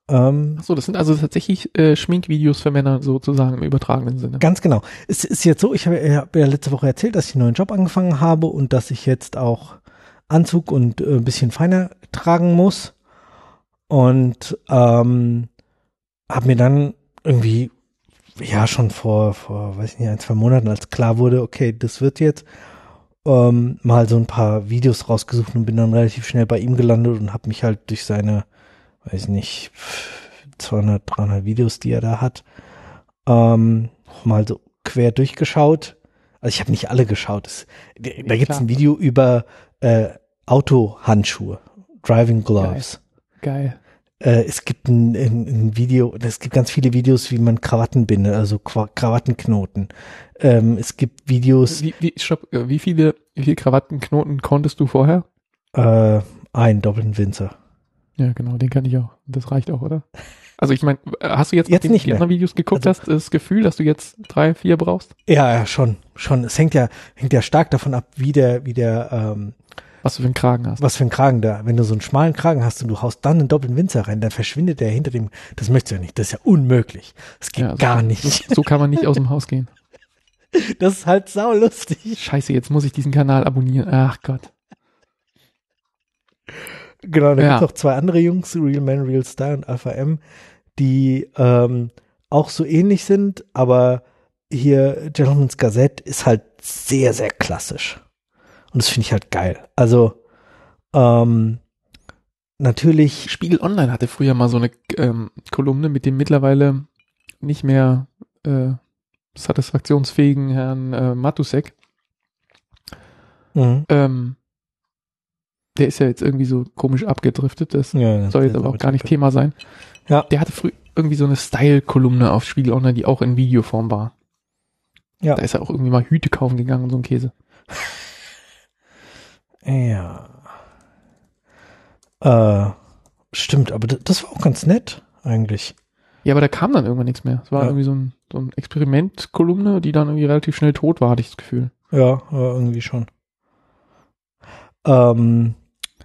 Ähm, Ach so, das sind also tatsächlich äh, Schminkvideos für Männer sozusagen im übertragenen Sinne. Ganz genau. Es ist jetzt so, ich habe hab ja letzte Woche erzählt, dass ich einen neuen Job angefangen habe und dass ich jetzt auch Anzug und äh, ein bisschen feiner tragen muss. Und ähm, habe mir dann irgendwie, ja schon vor, vor, weiß ich nicht, ein, zwei Monaten, als klar wurde, okay, das wird jetzt, ähm, mal so ein paar Videos rausgesucht und bin dann relativ schnell bei ihm gelandet und habe mich halt durch seine, weiß nicht, zweihundert, dreihundert Videos, die er da hat, ähm, mal so quer durchgeschaut. Also ich habe nicht alle geschaut. Es, da Ja, gibt es ein klar. Video über äh, Autohandschuhe, Driving Gloves. Geil. Äh, es gibt ein, ein, ein Video, es gibt ganz viele Videos, wie man Krawatten bindet, also Qua- Krawattenknoten. Ähm, es gibt Videos, Wie, wie, stopp, äh, wie viele, wie viele Krawattenknoten konntest du vorher? äh, einen doppelten Winzer. Ja, genau, den kann ich auch. Das reicht auch, oder? Also ich meine, hast du jetzt, Jetzt nachdem nicht du die mehr. anderen Videos geguckt Also- hast, das Gefühl, dass du jetzt drei, vier brauchst? Ja, ja, schon, schon. Es hängt ja, hängt ja stark davon ab, wie der, wie der, ähm, Was du für einen Kragen hast. was für einen Kragen da. Wenn du so einen schmalen Kragen hast und du haust dann einen doppelten Winzer rein, dann verschwindet der hinter dem, das möchtest du ja nicht. Das ist ja unmöglich. Das geht Ja, so, gar nicht. So, so kann man nicht aus dem Haus gehen. Das ist halt saulustig. Scheiße, jetzt muss ich diesen Kanal abonnieren. Ach Gott. Genau, da Ja. gibt's noch zwei andere Jungs, Real Man, Real Style und Alpha M, die ähm, auch so ähnlich sind, aber hier Gentleman's Gazette ist halt sehr, sehr klassisch. Und das finde ich halt geil. Also, ähm, natürlich, Spiegel Online hatte früher mal so eine ähm, Kolumne mit dem mittlerweile nicht mehr äh, satisfaktionsfähigen Herrn äh, Matusek. mh, Ähm, der ist ja jetzt irgendwie so komisch abgedriftet. Das ja, soll jetzt aber auch gar nicht Thema sein. Ja. Der hatte früher irgendwie so eine Style-Kolumne auf Spiegel Online, die auch in Videoform war. Ja. Da ist er auch irgendwie mal Hüte kaufen gegangen und so ein Käse. Ja. Äh, stimmt, aber das, das war auch ganz nett, eigentlich. Ja, aber da kam dann irgendwann nichts mehr. Es war Ja. irgendwie so ein, so ein Experiment-Kolumne, die dann irgendwie relativ schnell tot war, hatte ich das Gefühl. Ja, ja, irgendwie schon. Ähm,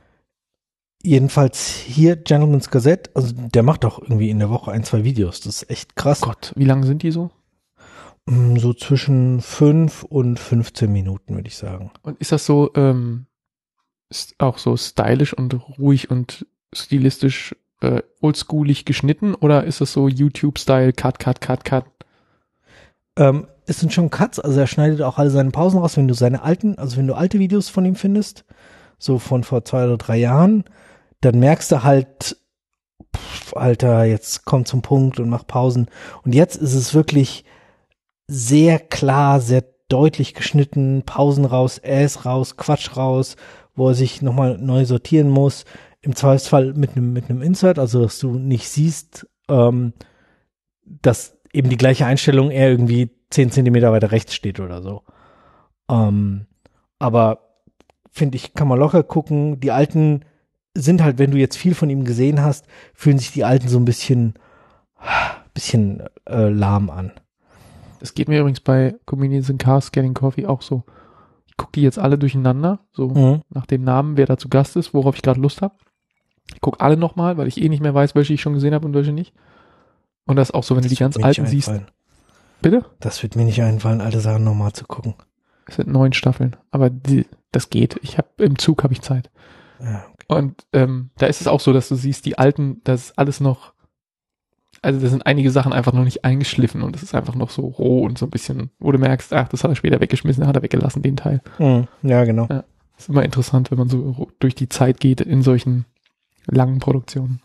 jedenfalls hier Gentleman's Gazette, also der macht auch irgendwie in der Woche ein, zwei Videos. Das ist echt krass. Gott, wie lang sind die so? Mm, So zwischen fünf und fünfzehn Minuten, würde ich sagen. Und ist das so, ähm, ist auch so stylisch und ruhig und stilistisch äh, oldschoolig geschnitten oder ist das so YouTube-Style, Cut, Cut, Cut, Cut? Ähm, es sind schon Cuts, also er schneidet auch alle seine Pausen raus, wenn du seine alten, also wenn du alte Videos von ihm findest, so von vor zwei oder drei Jahren, dann merkst du halt, pff, Alter, jetzt komm zum Punkt und mach Pausen. Und jetzt ist es wirklich sehr klar, sehr deutlich geschnitten, Pausen raus, Äs raus, Quatsch raus, wo er sich nochmal neu sortieren muss. Im Zweifelsfall mit einem mit einem Insert, also dass du nicht siehst, ähm, dass eben die gleiche Einstellung eher irgendwie zehn Zentimeter weiter rechts steht oder so. Ähm, aber finde ich, kann man locker gucken. Die alten sind halt, wenn du jetzt viel von ihm gesehen hast, fühlen sich die alten so ein bisschen, bisschen äh, lahm an. Das geht mir übrigens bei Comedians in Cars Getting Coffee auch so. Ich gucke die jetzt alle durcheinander, so Mhm. nach dem Namen, wer da zu Gast ist, worauf ich gerade Lust habe. Ich gucke alle nochmal, weil ich eh nicht mehr weiß, welche ich schon gesehen habe und welche nicht. Und das ist auch so, wenn du die Das ganz wird mir nicht alten siehst. einfallen. Bitte? Das wird mir nicht einfallen, alte Sachen nochmal zu gucken. Es sind neun Staffeln, aber die, das geht. Ich habe im Zug habe ich Zeit. Ja, okay. Und ähm, da ist es auch so, dass du siehst, die alten, das ist alles noch, also da sind einige Sachen einfach noch nicht eingeschliffen und es ist einfach noch so roh und so ein bisschen, wo du merkst, ach, das hat er später weggeschmissen, hat er weggelassen, den Teil. Mhm. Ja, genau. Ja. Ist immer interessant, wenn man so durch die Zeit geht in solchen langen Produktionen.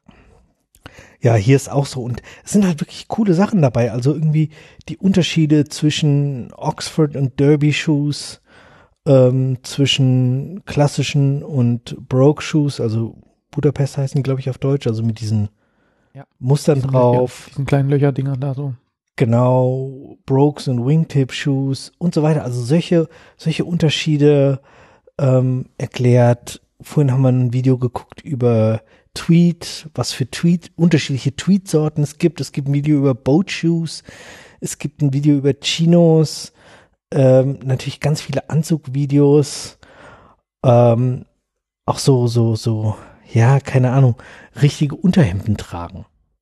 Ja, hier ist auch so. Und es sind halt wirklich coole Sachen dabei. Also irgendwie die Unterschiede zwischen Oxford und Derby Shoes, ähm, zwischen klassischen und Brogue Shoes, also Budapest heißen die, glaube ich, auf Deutsch, also mit diesen Ja. Mustern Diesen drauf. Löcher, diesen kleinen Löcherdingern da so. Genau, Brogues und Wingtip Shoes und so weiter. Also solche, solche Unterschiede ähm, erklärt. Vorhin haben wir ein Video geguckt über Tweed, was für Tweed, unterschiedliche Tweed-Sorten es gibt. Es gibt ein Video über Boat Shoes. Es gibt ein Video über Chinos. Ähm, natürlich ganz viele Anzugvideos. Ähm, auch so, so, so, ja, keine Ahnung, richtige Unterhemden tragen.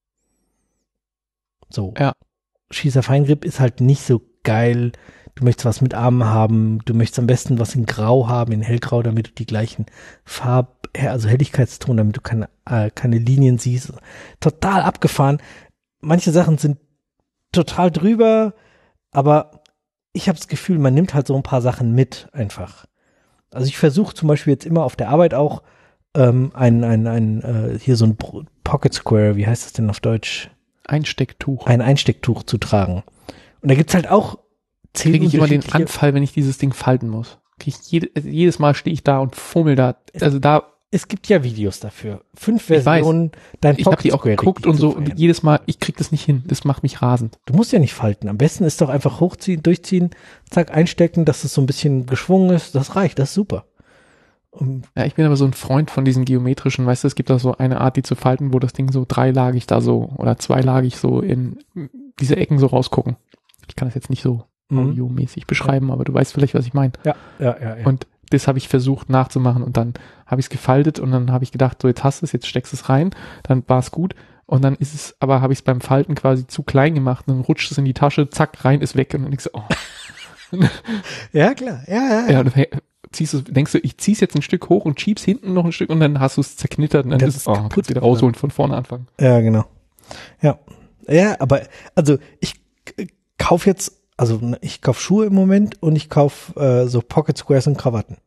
So. Ja. Schießer Feinripp ist halt nicht so geil. Du möchtest was mit Armen haben. Du möchtest am besten was in Grau haben, in Hellgrau, damit du die gleichen Farb, also Helligkeitston, damit du keine, äh, keine Linien siehst. Total abgefahren. Manche Sachen sind total drüber, aber ich habe das Gefühl, man nimmt halt so ein paar Sachen mit einfach. Also ich versuche zum Beispiel jetzt immer auf der Arbeit auch ähm, ein, ein, ein, äh, hier so ein Pocket Square, wie heißt das denn auf Deutsch? Einstecktuch. Ein Einstecktuch zu tragen. Und da gibt's halt auch zehn Kriege ich immer den Anfall, wenn ich dieses Ding falten muss. Krieg ich jede, also jedes Mal stehe ich da und fummel da. Also da. Es gibt ja Videos dafür. Fünf Ich Versionen. Dein Ich habe die auch geguckt und so und jedes Mal, ich krieg das nicht hin. Das macht mich rasend. Du musst ja nicht falten. Am besten ist doch einfach hochziehen, durchziehen, zack, einstecken, dass es so ein bisschen geschwungen ist. Das reicht, das ist super. Und Ja, ich bin aber so ein Freund von diesen geometrischen, weißt du, es gibt auch so eine Art, die zu falten, wo das Ding so dreilagig da so oder zweilagig so in diese Ecken so rausgucken. Ich kann das jetzt nicht so Mhm. audiomäßig beschreiben, aber du weißt vielleicht, was ich meine. ja, ja, ja, ja. Und das habe ich versucht nachzumachen und dann habe ich es gefaltet und dann habe ich gedacht, so jetzt hast du es, jetzt steckst du es rein, dann war es gut und dann ist es, aber habe ich es beim Falten quasi zu klein gemacht und dann rutscht es in die Tasche, zack, rein, ist weg und dann denkst du, oh. ja, klar. Ja, ja, Ja, und dann ziehst du, denkst du, ich zieh's jetzt ein Stück hoch und schieb's hinten noch ein Stück und dann hast du es zerknittert und dann Das ist es ist oh, kaputt. kannst wieder rausholen, von vorne anfangen. Ja, genau. Ja. Ja, aber also ich k- kauf jetzt, also ne, ich kauf Schuhe im Moment und ich kauf äh, so Pocket Squares und Krawatten.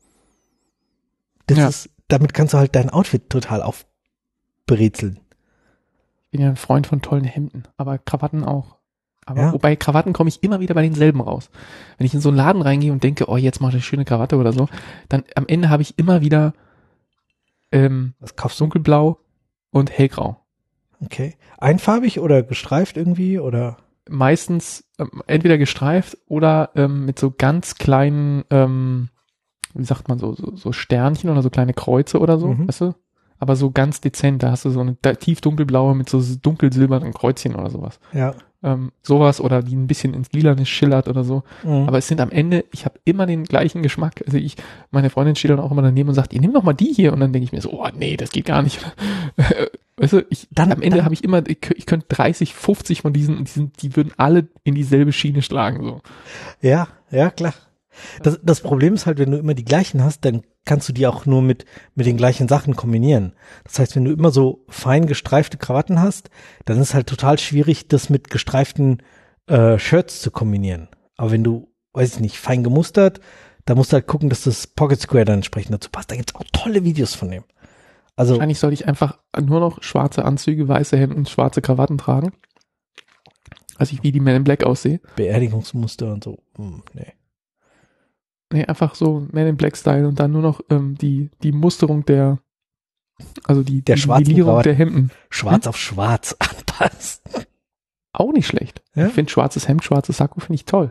Das Ja. ist, damit kannst du halt dein Outfit total aufbrezeln. Ich bin ja ein Freund von tollen Hemden, aber Krawatten auch. Aber Ja. wobei Krawatten komme ich immer wieder bei denselben raus. Wenn ich in so einen Laden reingehe und denke, oh, jetzt mache ich eine schöne Krawatte oder so, dann am Ende habe ich immer wieder ähm, Was kaufst du? dunkelblau und hellgrau. Okay. Einfarbig oder gestreift irgendwie oder? Meistens ähm, entweder gestreift oder ähm, mit so ganz kleinen, ähm, wie sagt man so, so, so Sternchen oder so kleine Kreuze oder so, Mhm. weißt du? Aber so ganz dezent, da hast du so eine da- tief dunkelblaue mit so dunkelsilbernen Kreuzchen oder sowas. Ja. Ähm, sowas oder die ein bisschen ins Lilane schillert oder so. Mhm. Aber es sind am Ende, ich habe immer den gleichen Geschmack. Also ich, meine Freundin steht dann auch immer daneben und sagt, ihr nehmt doch mal die hier. Und dann denke ich mir so, oh nee, das geht gar nicht. Weißt du, ich, Dann- am Ende dann- habe ich immer, ich, ich könnte dreißig, fünfzig von diesen, diesen, die würden alle in dieselbe Schiene schlagen. So. Ja, ja, klar. Das, das Problem ist halt, wenn du immer die gleichen hast, dann kannst du die auch nur mit, mit den gleichen Sachen kombinieren. Das heißt, wenn du immer so fein gestreifte Krawatten hast, dann ist es halt total schwierig, das mit gestreiften äh, Shirts zu kombinieren. Aber wenn du, weiß ich nicht, fein gemustert, dann musst du halt gucken, dass das Pocket Square dann entsprechend dazu passt. Da gibt's auch tolle Videos von dem. Also, Wahrscheinlich sollte ich einfach nur noch schwarze Anzüge, weiße Hemden, schwarze Krawatten tragen. Also ich wie die Men in Black aussehe. Beerdigungsmuster und so. Hm, nee. Nee, einfach so Men in Black Style und dann nur noch ähm, die, die Musterung der, also die, Der die schwarzen Nivellierung Krawatte. der Hemden. Schwarz auf schwarz anpassen. Auch nicht schlecht. Ja? Ich finde schwarzes Hemd, schwarzes Sakko finde ich toll.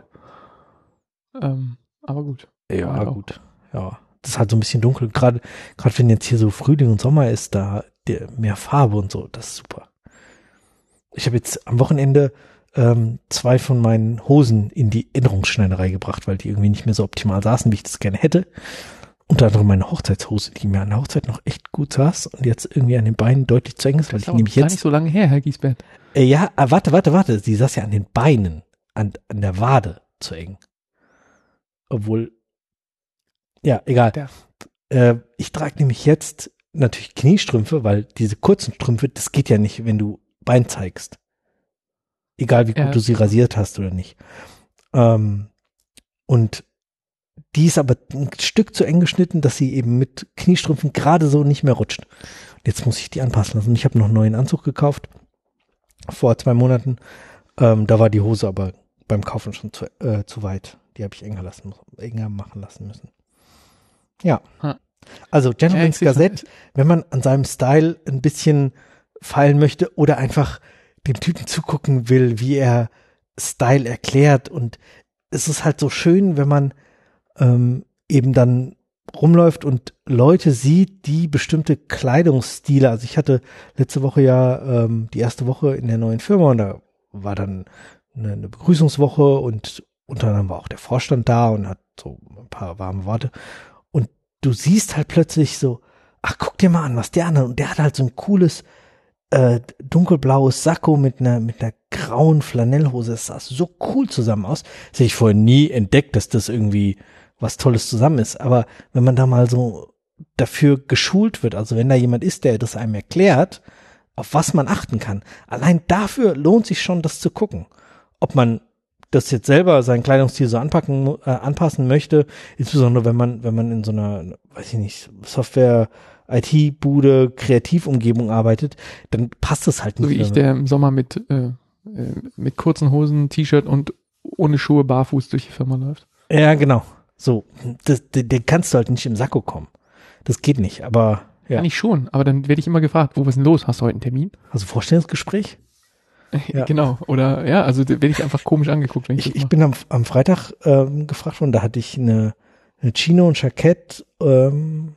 Ähm, aber gut. Ja, Halt auch. gut. Ja, das ist halt so ein bisschen dunkel. Gerade, gerade wenn jetzt hier so Frühling und Sommer ist, da der, mehr Farbe und so, das ist super. Ich habe jetzt am Wochenende ähm, zwei von meinen Hosen in die Änderungsschneiderei gebracht, weil die irgendwie nicht mehr so optimal saßen, wie ich das gerne hätte. Unter anderem meine Hochzeitshose, die mir an der Hochzeit noch echt gut saß und jetzt irgendwie an den Beinen deutlich zu eng ist, weil Das ist ich aber nämlich gar jetzt nicht so lange her, Herr Giesbert. Äh, ja, ah, warte, warte, warte. Sie saß ja an den Beinen, an, an der Wade zu eng. Obwohl, ja, egal. Ja. Äh, ich trage nämlich jetzt natürlich Kniestrümpfe, weil diese kurzen Strümpfe, das geht ja nicht, wenn du Bein zeigst. Egal wie gut Ja. du sie rasiert hast oder nicht. Ähm, und die ist aber ein Stück zu eng geschnitten, dass sie eben mit Kniestrümpfen gerade so nicht mehr rutscht. Und jetzt muss ich die anpassen lassen. Ich habe noch einen neuen Anzug gekauft vor zwei Monaten. Ähm, da war die Hose aber beim Kaufen schon zu, äh, zu weit. Die habe ich enger lassen, enger machen lassen müssen. Ja. Hm. Also Ja, Gentleman's ich sehe schon. Gazette, wenn man an seinem Style ein bisschen feilen möchte oder einfach dem Typen zugucken will, wie er Style erklärt. Und es ist halt so schön, wenn man ähm, eben dann rumläuft und Leute sieht, die bestimmte Kleidungsstile, also ich hatte letzte Woche ja ähm, die erste Woche in der neuen Firma und da war dann eine, eine Begrüßungswoche und unter anderem war auch der Vorstand da und hat so ein paar warme Worte und du siehst halt plötzlich so, ach, guck dir mal an, was der an, und der hat halt so ein cooles, äh, dunkelblaues Sakko mit einer, mit einer grauen Flanellhose. Das sah so cool zusammen aus. Das hätte ich vorher nie entdeckt, dass das irgendwie was Tolles zusammen ist. Aber wenn man da mal so dafür geschult wird, also wenn da jemand ist, der das einem erklärt, auf was man achten kann, allein dafür lohnt sich schon, das zu gucken. Ob man das jetzt selber seinen Kleidungsstil so anpacken, äh, anpassen möchte, insbesondere wenn man, wenn man in so einer, weiß ich nicht, Software, I T-Bude, Kreativumgebung arbeitet, dann passt das halt nicht. So wie ich, der im Sommer mit, äh, mit kurzen Hosen, T-Shirt und ohne Schuhe barfuß durch die Firma läuft. Ja, genau. So, das, den, den kannst du halt nicht im Sakko kommen. Das geht nicht, aber ja. Kann ich schon, aber dann werde ich immer gefragt, wo, was ist denn los? Hast du heute einen Termin? Also Vorstellungsgespräch? Ja. Genau, oder ja, also werde ich einfach komisch angeguckt. Wenn ich ich ich bin am, am Freitag ähm, gefragt worden, da hatte ich eine, eine Chino und Jackett, ähm,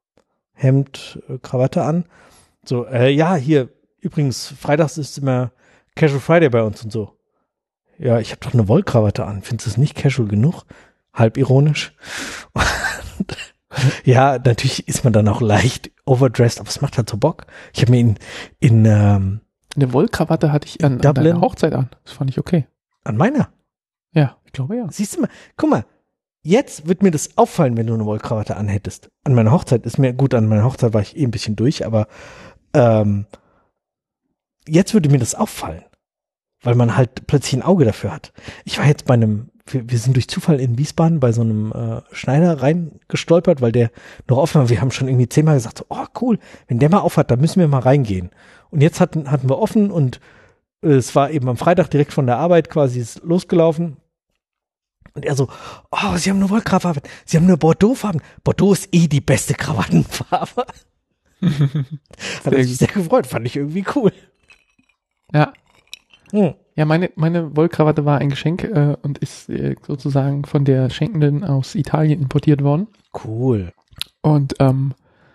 Hemd, äh, Krawatte an. So, äh, ja, hier, übrigens, freitags ist immer Casual Friday bei uns und so. Ja, ich habe doch eine Wollkrawatte an. Findest du es nicht casual genug? Halb ironisch. Und, ja, natürlich ist man dann auch leicht overdressed, aber es macht halt so Bock. Ich habe mir in, in ähm, eine Wollkrawatte hatte ich an, an deiner Hochzeit an. Das fand ich okay. An meiner? Ja, ich glaube ja. Siehst du mal, guck mal, jetzt wird mir das auffallen, wenn du eine Wollkrawatte anhättest. An meiner Hochzeit ist mir, gut, an meiner Hochzeit war ich eh ein bisschen durch, aber ähm, jetzt würde mir das auffallen, weil man halt plötzlich ein Auge dafür hat. Ich war jetzt bei einem, wir, wir sind durch Zufall in Wiesbaden bei so einem äh, Schneider reingestolpert, weil der noch offen war. Wir haben schon irgendwie zehnmal gesagt, so, oh cool, wenn der mal auf hat, dann müssen wir mal reingehen. Und jetzt hatten, hatten wir offen und äh, es war eben am Freitag direkt von der Arbeit quasi ist losgelaufen. Und er so, oh, Sie haben eine Wollkrawatte, Sie haben eine Bordeaux-Farben. Bordeaux ist eh die beste Krawattenfarbe. Hat er sich sehr gefreut, fand ich irgendwie cool. Ja. Hm. Ja, meine, meine Wollkrawatte war ein Geschenk äh, und ist äh, sozusagen von der Schenkenden aus Italien importiert worden. Cool. Und ähm,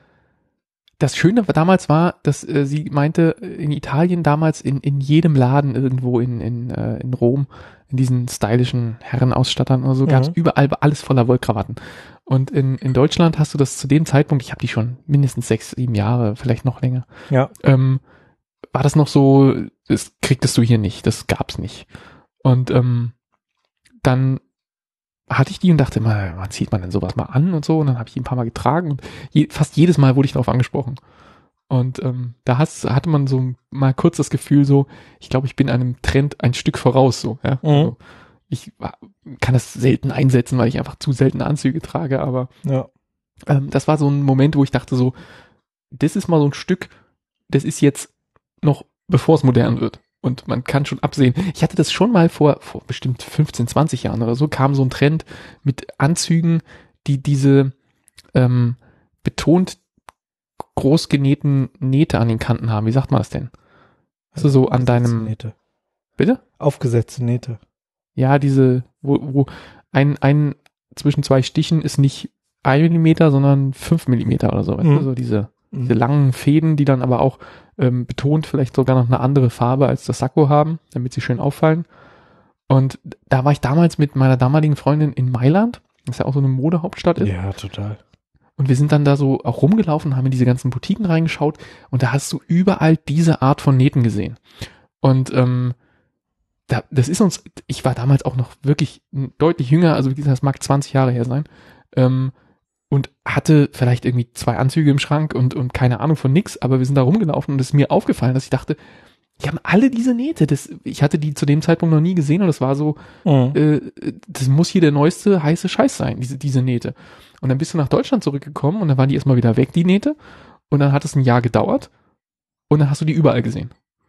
das Schöne damals war, dass äh, sie meinte, in Italien damals in, in jedem Laden irgendwo in, in, äh, in Rom, in diesen stylischen Herrenausstattern oder so, mhm. gab es überall alles voller Wollkrawatten. Und in, in Deutschland hast du das zu dem Zeitpunkt, ich habe die schon mindestens sechs, sieben Jahre, vielleicht noch länger, ja. ähm, war das noch so, das kriegtest du hier nicht, das gab's nicht. Und ähm, dann hatte ich die und dachte mal, wann zieht man denn sowas mal an und so, und dann habe ich die ein paar Mal getragen und je, fast jedes Mal wurde ich darauf angesprochen. Und ähm, da hast, hatte man so mal kurz das Gefühl so, ich glaube, ich bin einem Trend ein Stück voraus so. Ja? Mhm. Also ich kann das selten einsetzen, weil ich einfach zu seltene Anzüge trage, aber ja. ähm, das war so ein Moment, wo ich dachte so, das ist mal so ein Stück, das ist jetzt noch, bevor es modern wird. Und man kann schon absehen. Ich hatte das schon mal vor, vor bestimmt fünfzehn, zwanzig Jahren oder so, kam so ein Trend mit Anzügen, die diese ähm, betont groß genähten Nähte an den Kanten haben. Wie sagt man das denn? Also so an deinem... Nähte. Bitte? Aufgesetzte Nähte. Ja, diese, wo, wo ein, ein zwischen zwei Stichen ist nicht ein Millimeter, sondern fünf Millimeter oder so. Weißt mhm. du? So diese, diese langen Fäden, die dann aber auch ähm, betont vielleicht sogar noch eine andere Farbe als das Sakko haben, damit sie schön auffallen. Und da war ich damals mit meiner damaligen Freundin in Mailand, das ja auch so eine Modehauptstadt ist. Ja, total. Und wir sind dann da so auch rumgelaufen, haben in diese ganzen Boutiquen reingeschaut und da hast du überall diese Art von Nähten gesehen. Und ähm, da, das ist uns, ich war damals auch noch wirklich deutlich jünger, also wie gesagt, das mag zwanzig Jahre her sein, ähm, und hatte vielleicht irgendwie zwei Anzüge im Schrank und, und keine Ahnung von nix, aber wir sind da rumgelaufen und es ist mir aufgefallen, dass ich dachte, die haben alle diese Nähte. Das, ich hatte die zu dem Zeitpunkt noch nie gesehen und das war so, mhm. äh, das muss hier der neueste heiße Scheiß sein, diese, diese Nähte. Und dann bist du nach Deutschland zurückgekommen und dann waren die erstmal wieder weg, die Nähte. Und dann hat es ein Jahr gedauert und dann hast du die überall gesehen.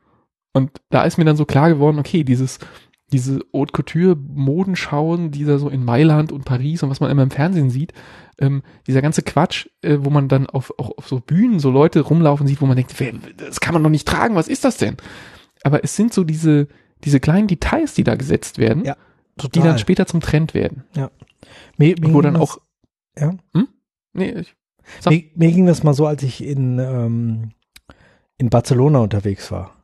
Und da ist mir dann so klar geworden, okay, dieses, diese Haute Couture Modenschauen, dieser so in Mailand und Paris und was man immer im Fernsehen sieht, ähm, dieser ganze Quatsch, äh, wo man dann auf, auch auf so Bühnen so Leute rumlaufen sieht, wo man denkt, wer, das kann man doch nicht tragen, was ist das denn? Aber es sind so diese, diese kleinen Details, die da gesetzt werden, ja, total. Die dann später zum Trend werden. Ja. Mir, mir wo dann das, auch, ja. Hm? Nee, ich, mir, mir ging das mal so, als ich in, ähm, in Barcelona unterwegs war.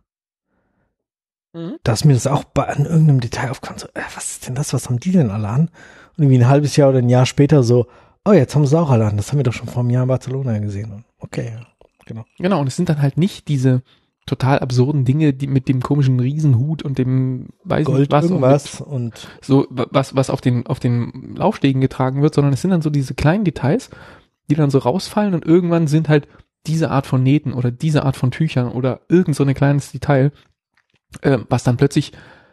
Mhm. Dass mir das auch bei, an irgendeinem Detail aufkam, so, äh, was ist denn das, was haben die denn alle an? Und irgendwie ein halbes Jahr oder ein Jahr später so, oh, jetzt haben sie auch alle an. Das haben wir doch schon vor einem Jahr in Barcelona gesehen. Okay, ja, genau. Genau, und es sind dann halt nicht diese total absurden Dinge, die mit dem komischen Riesenhut und dem weiß Gold nicht was irgendwas und, und so was was auf den auf den Laufstegen getragen wird, sondern es sind dann so diese kleinen Details, die dann so rausfallen und irgendwann sind halt diese Art von Nähten oder diese Art von Tüchern oder irgend so ein kleines Detail, äh, was dann plötzlich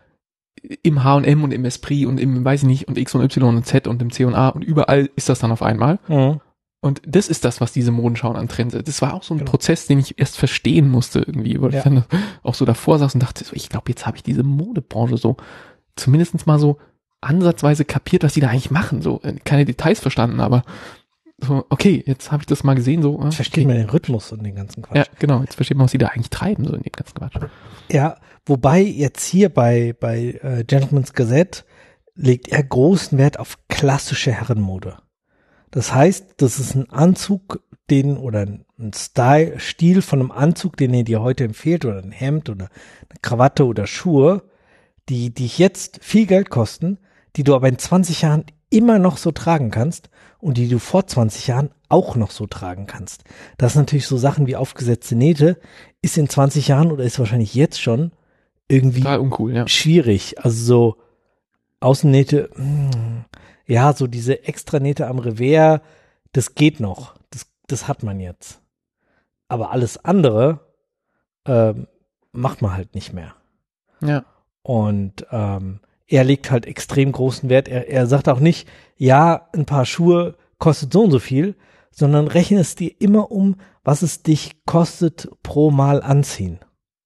im H und M und im Esprit und im weiß ich nicht und X und Y und Z und im C und A und überall ist das dann auf einmal. mhm. Und das ist das, was diese Modenschauen an Trends sind. Das war auch so ein Genau. Prozess, den ich erst verstehen musste irgendwie, weil Ja. ich dann auch so davor saß und dachte, so, ich glaube, jetzt habe ich diese Modebranche so zumindest mal so ansatzweise kapiert, was die da eigentlich machen. So keine Details verstanden, aber so, okay, jetzt habe ich das mal gesehen. So, Jetzt versteht okay. man den Rhythmus und den ganzen Quatsch. Ja, genau, jetzt versteht man, was die da eigentlich treiben, so in dem ganzen Quatsch. Ja, wobei jetzt hier bei, bei äh, Gentleman's Gazette legt er großen Wert auf klassische Herrenmode. Das heißt, das ist ein Anzug, den oder ein Style, Stil von einem Anzug, den er dir heute empfiehlt oder ein Hemd oder eine Krawatte oder Schuhe, die dich jetzt viel Geld kosten, die du aber in zwanzig Jahren immer noch so tragen kannst und die du vor zwanzig Jahren auch noch so tragen kannst. Das ist natürlich so Sachen wie aufgesetzte Nähte, ist in zwanzig Jahren oder ist wahrscheinlich jetzt schon irgendwie Total uncool, ja. schwierig. Also so Außennähte, mh, ja, so diese Extranähte am Revers, das geht noch. Das, das hat man jetzt. Aber alles andere ähm, macht man halt nicht mehr. Ja. Und ähm, er legt halt extrem großen Wert. Er, er sagt auch nicht, ja, ein paar Schuhe kostet so und so viel, sondern rechne es dir immer um, was es dich kostet pro Mal anziehen.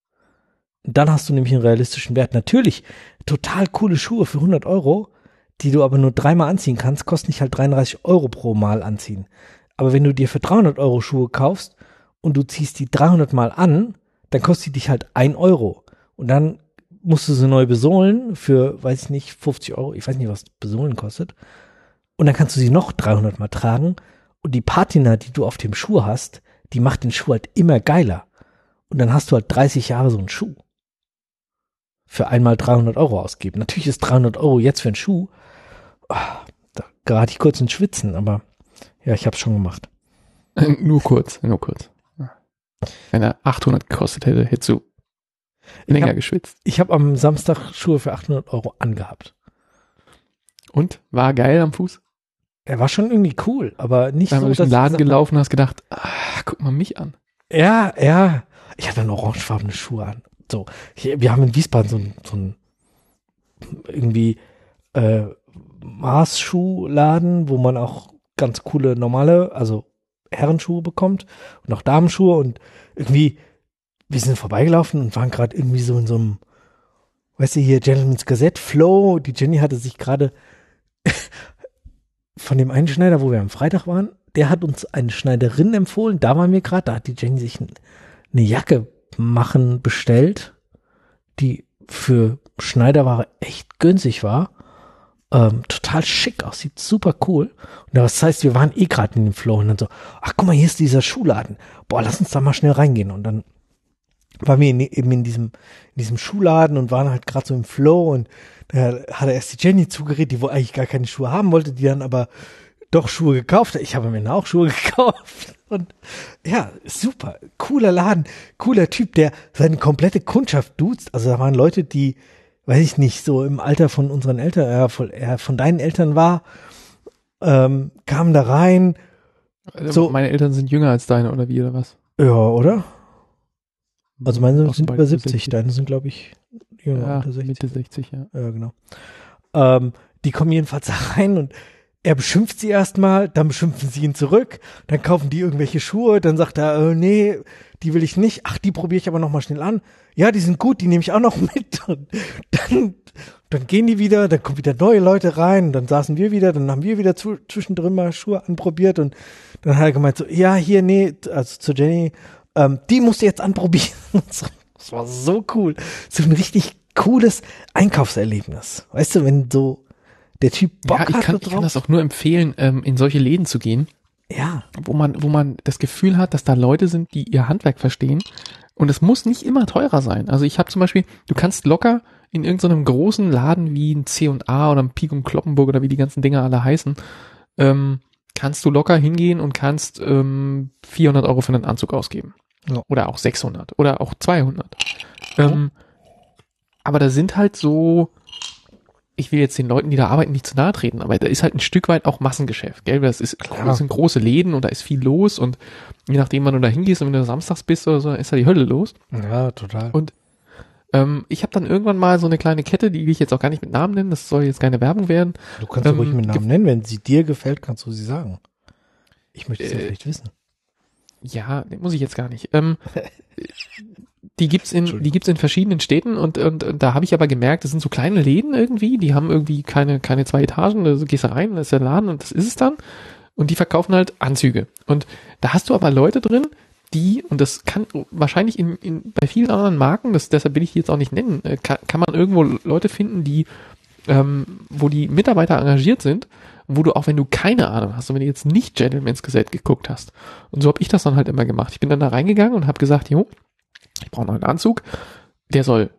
Und dann hast du nämlich einen realistischen Wert. Natürlich, total coole Schuhe für hundert Euro, die du aber nur dreimal anziehen kannst, kosten dich halt dreiunddreißig Euro pro Mal anziehen. Aber wenn du dir für dreihundert Euro Schuhe kaufst und du ziehst die dreihundert Mal an, dann kostet die dich halt ein Euro. Und dann musst du sie neu besohlen für, weiß ich nicht, fünfzig Euro. Ich weiß nicht, was besohlen kostet. Und dann kannst du sie noch dreihundert Mal tragen. Und die Patina, die du auf dem Schuh hast, die macht den Schuh halt immer geiler. Und dann hast du halt dreißig Jahre so einen Schuh. Für einmal dreihundert Euro ausgeben. Natürlich ist dreihundert Euro jetzt für einen Schuh, oh, da gerate ich kurz ins Schwitzen, aber ja, ich habe es schon gemacht. Nur kurz, nur kurz. Wenn er achthundert gekostet hätte, hättest du länger hab, geschwitzt. Ich habe am Samstag Schuhe für achthundert Euro angehabt. Und? War geil am Fuß? Er war schon irgendwie cool, aber nicht da so, dass du durch den Laden gelaufen und hast gedacht, ah, guck mal mich an. Ja, ja. Ich hatte dann orangefarbene Schuhe an. So, hier, wir haben in Wiesbaden so ein, so ein irgendwie äh, Maßschuhladen, wo man auch ganz coole normale, also Herrenschuhe bekommt und auch Damenschuhe und irgendwie, wir sind vorbeigelaufen und waren gerade irgendwie so in so einem, weißt du, hier Gentleman's Gazette Flow, die Jenny hatte sich gerade von dem einen Schneider, wo wir am Freitag waren, der hat uns eine Schneiderin empfohlen, da waren wir gerade, da hat die Jenny sich eine Jacke machen bestellt, die für Schneiderware echt günstig war, ähm, total schick aussieht, super cool. Und das heißt, wir waren eh gerade in dem Flow und dann so, ach guck mal, hier ist dieser Schuhladen, boah, lass uns da mal schnell reingehen. Und dann waren wir in, eben in diesem, in diesem Schuhladen und waren halt gerade so im Flow und da hat er erst die Jenny zugeredet, die wohl eigentlich gar keine Schuhe haben wollte, die dann aber doch Schuhe gekauft hat. Ich habe mir auch Schuhe gekauft. Und ja, super, cooler Laden, cooler Typ, der seine komplette Kundschaft duzt. Also da waren Leute, die, weiß ich nicht, so im Alter von unseren Eltern, äh, von, äh, von deinen Eltern war, ähm, kamen da rein. Also so, meine Eltern sind jünger als deine, oder wie, oder was? Ja, oder? Also meine Auch sind so über sechzig. siebzig, deine sind, glaube ich, jünger, Ja, unter sechzig. Mitte sechzig, ja. Ja, genau. Ähm, die kommen jedenfalls da rein und er beschimpft sie erstmal, dann beschimpfen sie ihn zurück, dann kaufen die irgendwelche Schuhe, dann sagt er, äh, nee, die will ich nicht, ach, die probiere ich aber nochmal schnell an. Ja, die sind gut, die nehme ich auch noch mit. Und dann, dann gehen die wieder, dann kommen wieder neue Leute rein, dann saßen wir wieder, dann haben wir wieder zu, zwischendrin mal Schuhe anprobiert und dann hat er gemeint so, ja, hier, nee, also zu Jenny, ähm, die musst du jetzt anprobieren. Das war so cool. So ein richtig cooles Einkaufserlebnis. Weißt du, wenn so der Typ Bock ja, ich hat kann, drauf. ich kann das auch nur empfehlen, ähm, in solche Läden zu gehen, Ja. wo man, wo man das Gefühl hat, dass da Leute sind, die ihr Handwerk verstehen. Und es muss nicht immer teurer sein. Also ich habe zum Beispiel, du kannst locker in irgendeinem großen Laden wie ein C und A oder ein Pik und Kloppenburg oder wie die ganzen Dinger alle heißen, ähm, kannst du locker hingehen und kannst ähm, vierhundert Euro für einen Anzug ausgeben. Ja. Oder auch sechshundert oder auch zweihundert. Ähm, aber da sind halt so, ich will jetzt den Leuten, die da arbeiten, nicht zu nahe treten, aber da ist halt ein Stück weit auch Massengeschäft, gell? Das ist, das sind große Läden und da ist viel los und je nachdem, wann du da hingehst und wenn du samstags bist oder so, ist da die Hölle los. Ja, total. Und ähm, ich habe dann irgendwann mal so eine kleine Kette, die will ich jetzt auch gar nicht mit Namen nennen, das soll jetzt keine Werbung werden. Du kannst sie ähm, ruhig mit Namen nennen, wenn sie dir gefällt, kannst du sie sagen. Ich möchte es ja äh, vielleicht wissen. Ja, muss ich jetzt gar nicht. Ähm, die gibt's in, die gibt's in verschiedenen Städten und, und, und da habe ich aber gemerkt, das sind so kleine Läden irgendwie, die haben irgendwie keine, keine zwei Etagen, da gehst du rein, da ist der Laden und das ist es dann. Und die verkaufen halt Anzüge. Und da hast du aber Leute drin, die, und das kann wahrscheinlich in, in, bei vielen anderen Marken, das, deshalb will ich die jetzt auch nicht nennen, kann, kann man irgendwo Leute finden, die, ähm, wo die Mitarbeiter engagiert sind, wo du auch, wenn du keine Ahnung hast und wenn du jetzt nicht Gentleman's Gazette geguckt hast. Und so habe ich das dann halt immer gemacht. Ich bin dann da reingegangen und habe gesagt, jo, ich brauche noch einen Anzug. Der soll,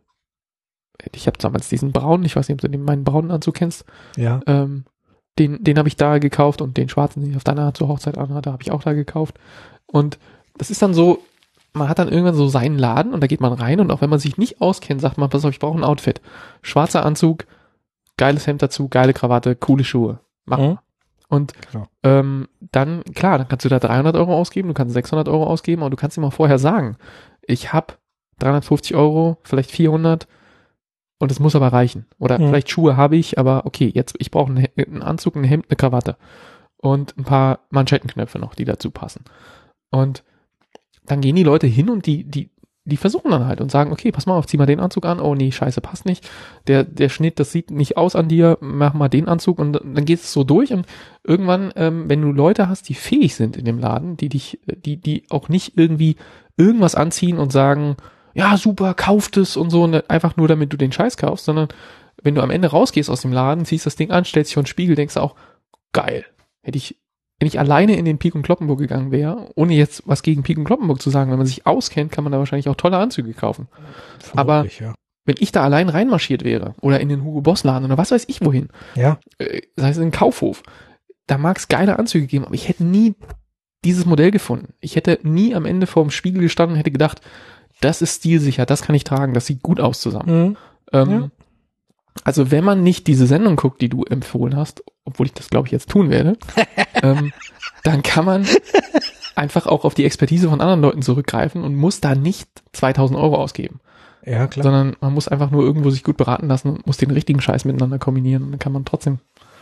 ich habe damals diesen braunen, ich weiß nicht, ob du den, meinen braunen Anzug kennst. Ja. Ähm, den, den habe ich da gekauft und den schwarzen, den ich auf deiner zur Hochzeit anhatte, habe ich auch da gekauft. Und das ist dann so, man hat dann irgendwann so seinen Laden und da geht man rein und auch wenn man sich nicht auskennt, sagt man, pass auf, ich brauche ein Outfit. Schwarzer Anzug, geiles Hemd dazu, geile Krawatte, coole Schuhe. Machen. Mhm. Und genau. ähm, dann, klar, dann kannst du da dreihundert Euro ausgeben, du kannst sechshundert Euro ausgeben, aber du kannst ihm auch vorher sagen, ich habe dreihundertfünfzig Euro, vielleicht vierhundert und es muss aber reichen. Oder mhm. vielleicht Schuhe habe ich, aber okay, jetzt, ich brauche einen, einen Anzug, ein Hemd, eine Krawatte und ein paar Manschettenknöpfe noch, die dazu passen. Und dann gehen die Leute hin und die, die, die versuchen dann halt und sagen, okay, pass mal auf, zieh mal den Anzug an, oh nee, scheiße, passt nicht, der, der Schnitt, das sieht nicht aus an dir, mach mal den Anzug und dann geht es so durch und irgendwann, ähm, wenn du Leute hast, die fähig sind in dem Laden, die dich, die, die auch nicht irgendwie irgendwas anziehen und sagen, ja, super, kauft es und so, und einfach nur, damit du den Scheiß kaufst, sondern wenn du am Ende rausgehst aus dem Laden, ziehst das Ding an, stellst dich vor den Spiegel, denkst du auch, geil, hätte ich Wenn ich alleine in den Pik und Kloppenburg gegangen wäre, ohne jetzt was gegen Pik und Kloppenburg zu sagen, wenn man sich auskennt, kann man da wahrscheinlich auch tolle Anzüge kaufen. Aber ja. wenn ich da allein reinmarschiert wäre oder in den Hugo Boss Laden oder was weiß ich wohin, ja. äh, das heißt in den Kaufhof, da mag es geile Anzüge geben, aber ich hätte nie dieses Modell gefunden. Ich hätte nie am Ende vorm Spiegel gestanden und hätte gedacht, das ist stilsicher, das kann ich tragen, das sieht gut aus zusammen. Mhm. Ähm, ja. Also wenn man nicht diese Sendung guckt, die du empfohlen hast, obwohl ich das glaube ich jetzt tun werde, ähm, dann kann man einfach auch auf die Expertise von anderen Leuten zurückgreifen und muss da nicht zweitausend Euro ausgeben. Ja, klar. Sondern man muss einfach nur irgendwo sich gut beraten lassen und muss den richtigen Scheiß miteinander kombinieren und dann kann man trotzdem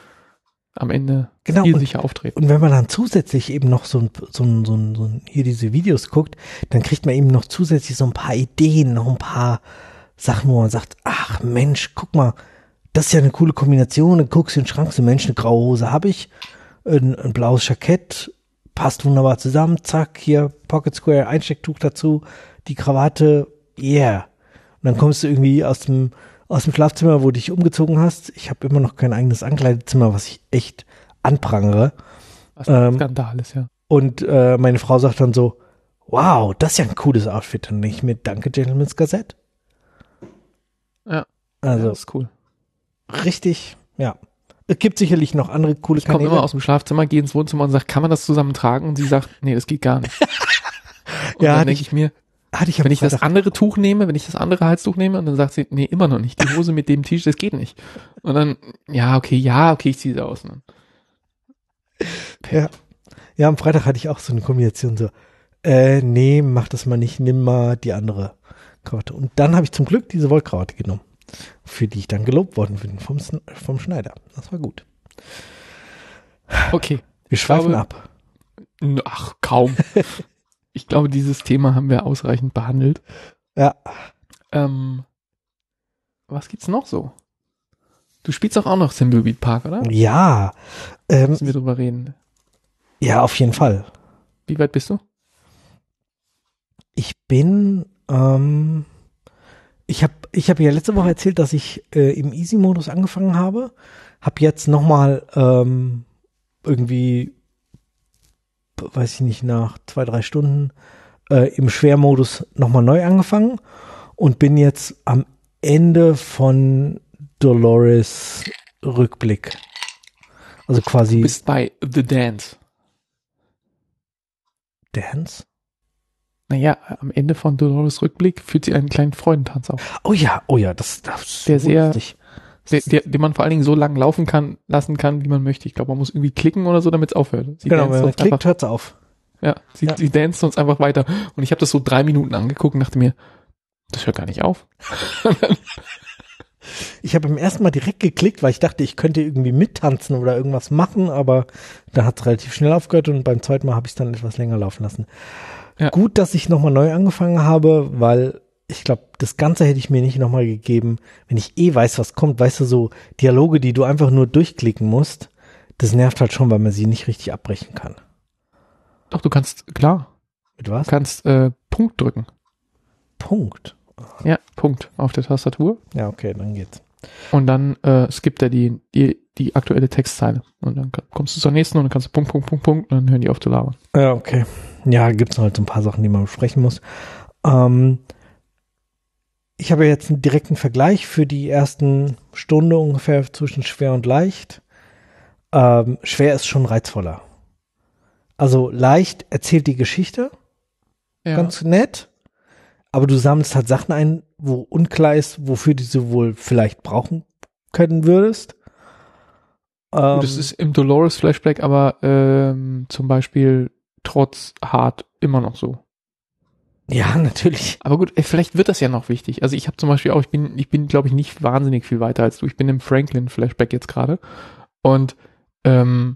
am Ende genau, stilsicher und, auftreten. Und wenn man dann zusätzlich eben noch so ein, so ein, so ein, so ein, hier diese Videos guckt, dann kriegt man eben noch zusätzlich so ein paar Ideen, noch ein paar Sachen, wo man sagt, ach Mensch, guck mal, das ist ja eine coole Kombination, dann guckst du in den Schrank, so Mensch, eine graue Hose habe ich, ein, ein blaues Jackett, passt wunderbar zusammen, zack, hier Pocket Square, Einstecktuch dazu, die Krawatte, yeah. Und dann kommst du irgendwie aus dem, aus dem Schlafzimmer, wo du dich umgezogen hast. Ich habe immer noch kein eigenes Ankleidezimmer, was ich echt anprangere. Was ein ähm, Skandal ist, ja. Und äh, meine Frau sagt dann so, wow, das ist ja ein cooles Outfit. Und ich mit Danke, Gentleman's Gazette. Ja, also ja, das ist cool. Richtig, ja. Es gibt sicherlich noch andere coole Ich komme immer aus dem Schlafzimmer, gehe ins Wohnzimmer und sage, kann man das zusammen tragen? Und sie sagt, nee, das geht gar nicht. Und ja, dann denke ich mir, hatte ich wenn ich das andere Tuch nehme, wenn ich das andere Halstuch nehme, und dann sagt sie, nee, immer noch nicht. Die Hose mit dem T-Shirt, das geht nicht. Und dann, ja, okay, ja, okay, ich ziehe sie aus. Ja. Ja, am Freitag hatte ich auch so eine Kombination so, äh, nee, mach das mal nicht, nimm mal die andere Krawatte. Und dann habe ich zum Glück diese Wollkrawatte genommen, für die ich dann gelobt worden bin vom, vom Schneider. Das war gut. Okay. Wir schweifen glaube, ab. Ach, kaum. Ich glaube, dieses Thema haben wir ausreichend behandelt. Ja. Ähm, was gibt's noch so? Du spielst doch auch noch Thimbleweed Park, oder? Ja. Ähm, Müssen wir drüber reden. Ja, auf jeden Fall. Wie weit bist du? Ich bin, ähm, ich habe ich hab ja letzte Woche erzählt, dass ich äh, im Easy-Modus angefangen habe. Hab jetzt nochmal ähm, irgendwie, weiß ich nicht, nach zwei, drei Stunden äh, im Schwermodus nochmal neu angefangen und bin jetzt am Ende von Dolores Rückblick. Also quasi. Du bist bei The Dance. Dance? Naja, am Ende von Dolores Rückblick führt sie einen kleinen Freudentanz auf. Oh ja, oh ja, das, das ist der so sehr, lustig. der, der, den man vor allen Dingen so lang laufen kann, lassen kann, wie man möchte. Ich glaube, man muss irgendwie klicken oder so, damit es aufhört. Sie Genau, wenn man klickt, hört es auf. Ja, sie, Ja. sie danced uns einfach weiter. Und ich habe das so drei Minuten angeguckt und dachte mir, das hört gar nicht auf. Ich habe beim ersten Mal direkt geklickt, weil ich dachte, ich könnte irgendwie mittanzen oder irgendwas machen, aber da hat es relativ schnell aufgehört und beim zweiten Mal habe ich es dann etwas länger laufen lassen. Ja. Gut, dass ich nochmal neu angefangen habe, weil ich glaube, das Ganze hätte ich mir nicht nochmal gegeben, wenn ich eh weiß, was kommt. Weißt du, so Dialoge, die du einfach nur durchklicken musst, das nervt halt schon, weil man sie nicht richtig abbrechen kann. Doch, du kannst, klar, Mit was? du kannst äh, Punkt drücken. Punkt. Ja, Punkt auf der Tastatur. Ja, okay, dann geht's. Und dann äh, skippt er die, die, die aktuelle Textzeile. Und dann kommst du zur nächsten und dann kannst du Punkt, Punkt, Punkt, Punkt und dann hören die auf zu labern. Ja, okay. Ja, gibt's noch halt so ein paar Sachen, die man besprechen muss. Ähm, ich habe jetzt einen direkten Vergleich für die ersten Stunde ungefähr zwischen schwer und leicht. Ähm, schwer ist schon reizvoller. Also leicht erzählt die Geschichte, Ja. ganz nett, aber du sammelst halt Sachen ein, wo unklar ist, wofür du sie wohl vielleicht brauchen können würdest. Ähm, Gut, das ist im Dolores Flashback aber ähm, zum Beispiel trotz hart immer noch so. ja, natürlich. Aber gut, ey, vielleicht wird das ja noch wichtig. Also ich habe zum Beispiel auch, ich bin, ich bin, glaube ich, nicht wahnsinnig viel weiter als du. Ich bin im Franklin-Flashback jetzt gerade. Und ähm,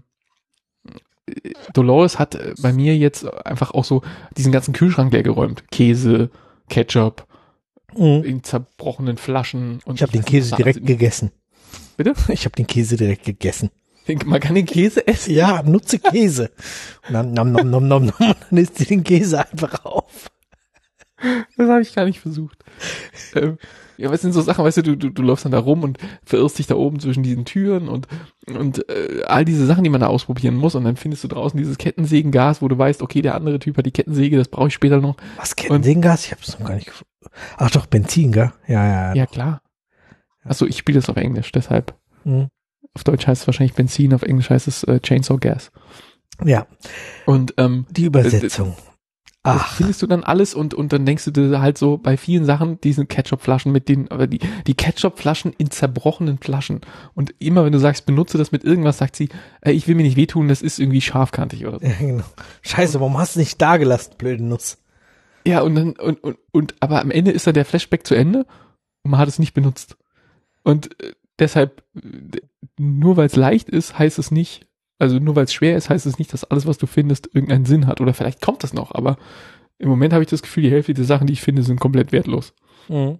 Dolores hat äh, bei mir jetzt einfach auch so diesen ganzen Kühlschrank leer geräumt. Käse, Ketchup, Mhm. in zerbrochenen Flaschen. Und Ich habe den weiß nicht, Käse was da direkt alles- gegessen. Bitte? Ich habe den Käse direkt gegessen. Man kann den Käse essen. Ja, nutze Käse. Nam, nam, nam, nam, nam, nam. Und dann isst sie den Käse einfach auf. Das habe ich gar nicht versucht. ähm, ja, was sind so Sachen, weißt du, du, du, du läufst dann da rum und verirrst dich da oben zwischen diesen Türen und, und äh, all diese Sachen, die man da ausprobieren muss und dann findest du draußen dieses Kettensägengas, wo du weißt, okay, der andere Typ hat die Kettensäge, das brauche ich später noch. Was, Kettensägengas? Ich habe es noch gar nicht gefunden. Ach doch, Benzin, gell? Ja, ja, ja. Ja, klar. Achso, ich spiele das auf Englisch, deshalb. Mhm. Auf Deutsch heißt es wahrscheinlich Benzin, auf Englisch heißt es äh, Chainsaw Gas. Ja, Und ähm, die Übersetzung. das Ach, findest du dann alles und, und dann denkst du dir halt so bei vielen Sachen, diese Ketchupflaschen mit den, aber die, die Ketchupflaschen in zerbrochenen Flaschen. Und immer wenn du sagst, benutze das mit irgendwas, sagt sie, äh, ich will mir nicht wehtun, das ist irgendwie scharfkantig oder so. ja, genau. Scheiße, warum hast du nicht da gelassen, blöde Nuss? Ja, und dann, und, und, und, aber am Ende ist dann der Flashback zu Ende und man hat es nicht benutzt. Und äh, deshalb, äh, nur weil es leicht ist, heißt es nicht, also nur weil es schwer ist, heißt es nicht, dass alles, was du findest, irgendeinen Sinn hat. Oder vielleicht kommt das noch, aber im Moment habe ich das Gefühl, die Hälfte der Sachen, die ich finde, sind komplett wertlos. Mhm.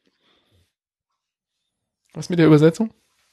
Was mit der Übersetzung?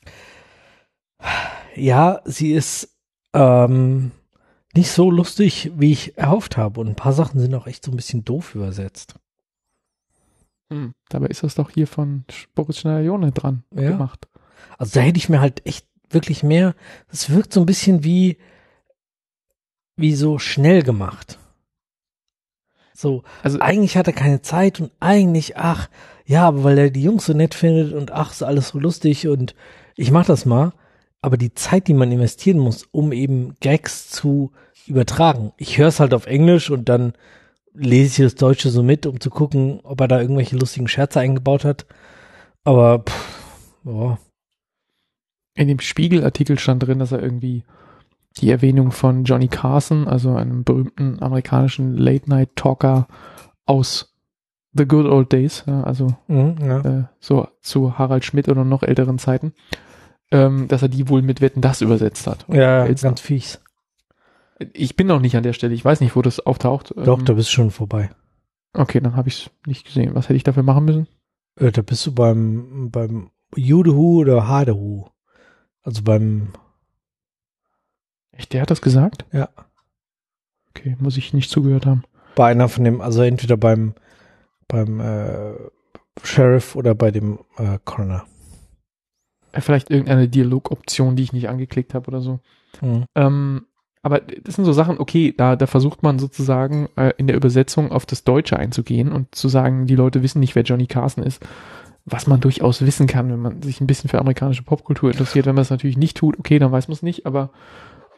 Ja, sie ist ähm, nicht so lustig, wie ich erhofft habe. Und ein paar Sachen sind auch echt so ein bisschen doof übersetzt. Hm. Dabei ist das doch hier von Boris Schneider-Jone dran Ja. gemacht. Also da hätte ich mir halt echt wirklich mehr, das wirkt so ein bisschen wie, wie so schnell gemacht. So, Also eigentlich hat er keine Zeit und eigentlich, ach, ja, aber weil er die Jungs so nett findet und ach, ist alles so lustig und ich mach das mal. Aber die Zeit, die man investieren muss, um eben Gags zu übertragen. Ich höre es halt auf Englisch und dann lese ich das Deutsche so mit, um zu gucken, ob er da irgendwelche lustigen Scherze eingebaut hat. Aber, pff, boah. in dem Spiegel-Artikel stand drin, dass er irgendwie die Erwähnung von Johnny Carson, also einem berühmten amerikanischen Late-Night-Talker aus The Good Old Days, ja, also Mhm, ja. äh, so zu Harald Schmidt oder noch älteren Zeiten, ähm, dass er die wohl mit Wetten, das übersetzt hat. Ja, Jetzt- ganz fies. Ich bin noch nicht an der Stelle, ich weiß nicht, wo das auftaucht. Doch, Ähm, da bist du schon vorbei. okay, dann habe ich es nicht gesehen. Was hätte ich dafür machen müssen? Äh, da bist du beim, beim Judehu oder Hadehu. Also beim, Echt, der hat das gesagt? ja, Okay, muss ich nicht zugehört haben. bei einer von dem, also entweder beim, beim äh, Sheriff oder bei dem äh, Coroner. Äh, Vielleicht irgendeine Dialogoption, die ich nicht angeklickt habe oder so. Mhm. Ähm, aber das sind so Sachen, okay, da, da versucht man sozusagen äh, in der Übersetzung auf das Deutsche einzugehen und zu sagen, die Leute wissen nicht, wer Johnny Carson ist. Was man durchaus wissen kann, wenn man sich ein bisschen für amerikanische Popkultur interessiert. Wenn man es natürlich nicht tut, okay, dann weiß man es nicht, aber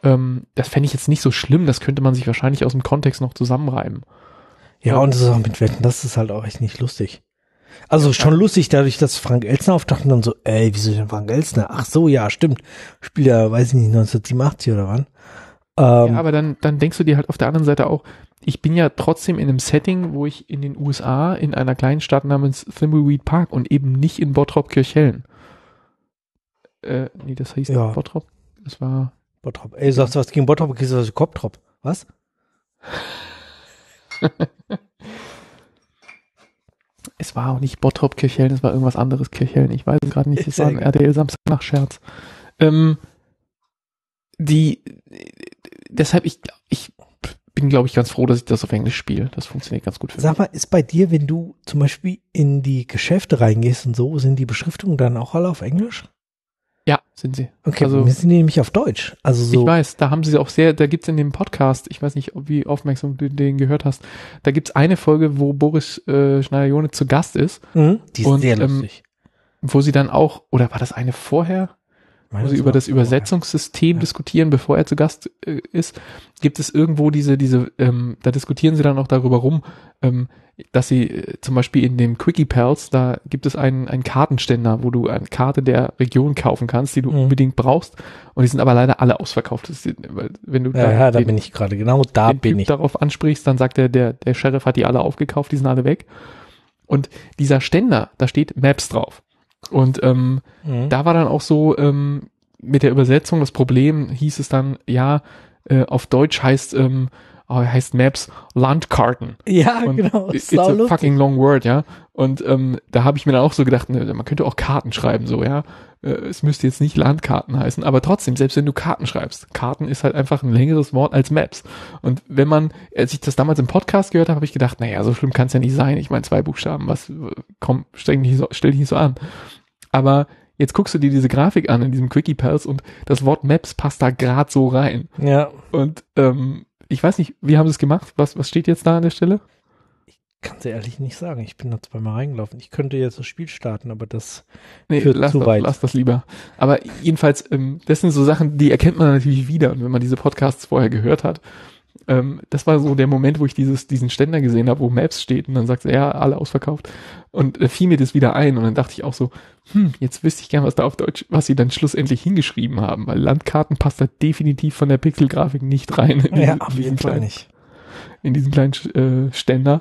Ähm, das fände ich jetzt nicht so schlimm, das könnte man sich wahrscheinlich aus dem Kontext noch zusammenreimen. Ja, und das ist auch mit Wetten, das ist halt auch echt nicht lustig. Also schon lustig, dadurch, dass Frank Elstner auftaucht und dann so, ey, wieso denn Frank Elstner? Ach so, ja, stimmt. Spielt ja, weiß ich nicht, neunzehnhundertsiebenundachtzig oder wann. Ähm, Ja, aber dann, dann denkst du dir halt auf der anderen Seite auch, ich bin ja trotzdem in einem Setting, wo ich in den U S A in einer kleinen Stadt namens Thimbleweed Park und eben nicht in Bottrop-Kirchhellen. Äh, nee, das hieß Ja. Bottrop. Das war... Bottrop. Ey, sagst du was gegen Bottrop, kriegst du was Kopftrop. Was? Es war auch nicht Bottrop-Kirchhellen, es war irgendwas anderes Kirchhellen. Ich weiß es gerade nicht, es war ein R T L Samstag-Nacht-Scherz. Ähm, die, deshalb, ich, ich bin, glaube ich, ganz froh, dass ich das auf Englisch spiele. Das funktioniert ganz gut für mich. Sag mal, ist bei dir, wenn du zum Beispiel in die Geschäfte reingehst und so, sind die Beschriftungen dann auch alle auf Englisch? Ja, sind sie. Okay, also, wir sind die nämlich auf Deutsch. Also so. Ich weiß, da haben sie auch sehr, da gibt's in dem Podcast, ich weiß nicht, wie aufmerksam du den gehört hast, da gibt's eine Folge, wo Boris äh, Schneider-Jone zu Gast ist. Mhm, die ist und, sehr ähm, lustig. Wo sie dann auch, oder war das eine vorher? Wo sie über das Übersetzungssystem ja. diskutieren, bevor er zu Gast äh, ist, gibt es irgendwo diese, diese, ähm, da diskutieren sie dann auch darüber rum, ähm, dass sie äh, zum Beispiel in dem Quickie Pals, da gibt es einen, einen Kartenständer, wo du eine Karte der Region kaufen kannst, die du mhm. unbedingt brauchst, und die sind aber leider alle ausverkauft. Das ist, wenn du ja, da, ja, da den, bin ich gerade, genau da den bin Typ ich. darauf ansprichst, dann sagt er, der, der Sheriff hat die alle aufgekauft, die sind alle weg. Und dieser Ständer, da steht Maps drauf. Und ähm, Mhm. da war dann auch so, ähm, mit der Übersetzung, das Problem hieß es dann, ja, äh, auf Deutsch heißt, ähm, oh, heißt Maps Landkarten. Ja, Und genau. It's a saulustig. fucking long word, ja. Und ähm, da habe ich mir dann auch so gedacht, ne, man könnte auch Karten schreiben, so, ja. Äh, es müsste jetzt nicht Landkarten heißen, aber trotzdem, selbst wenn du Karten schreibst, Karten ist halt einfach ein längeres Wort als Maps. Und wenn man, als ich das damals im Podcast gehört habe, habe ich gedacht, naja, so schlimm kann es ja nicht sein. Ich meine, zwei Buchstaben, was, komm, stell dich nicht so, stell dich nicht so an. Aber jetzt guckst du dir diese Grafik an in diesem Quickie Pals und das Wort Maps passt da gerade so rein. Ja. Und ähm, ich weiß nicht, wie haben sie es gemacht? Was, was steht jetzt da an der Stelle? Kann sie ehrlich nicht sagen. Ich bin da zweimal reingelaufen. Ich könnte jetzt das Spiel starten, aber das Nee, führt lass, zu das, weit. lass das lieber. Aber jedenfalls, ähm, das sind so Sachen, die erkennt man natürlich wieder. Und wenn man diese Podcasts vorher gehört hat, ähm, das war so der Moment, wo ich dieses, diesen Ständer gesehen habe, wo Maps steht, und dann sagt er, ja, alle ausverkauft. Und äh, fiel mir das wieder ein, und dann dachte ich auch so, hm, jetzt wüsste ich gern, was da auf Deutsch, was sie dann schlussendlich hingeschrieben haben, weil Landkarten passt da definitiv von der Pixelgrafik nicht rein. In Ja, diesen- auf in diesen jeden Fall kleinen- nicht. In diesen kleinen äh, Ständer.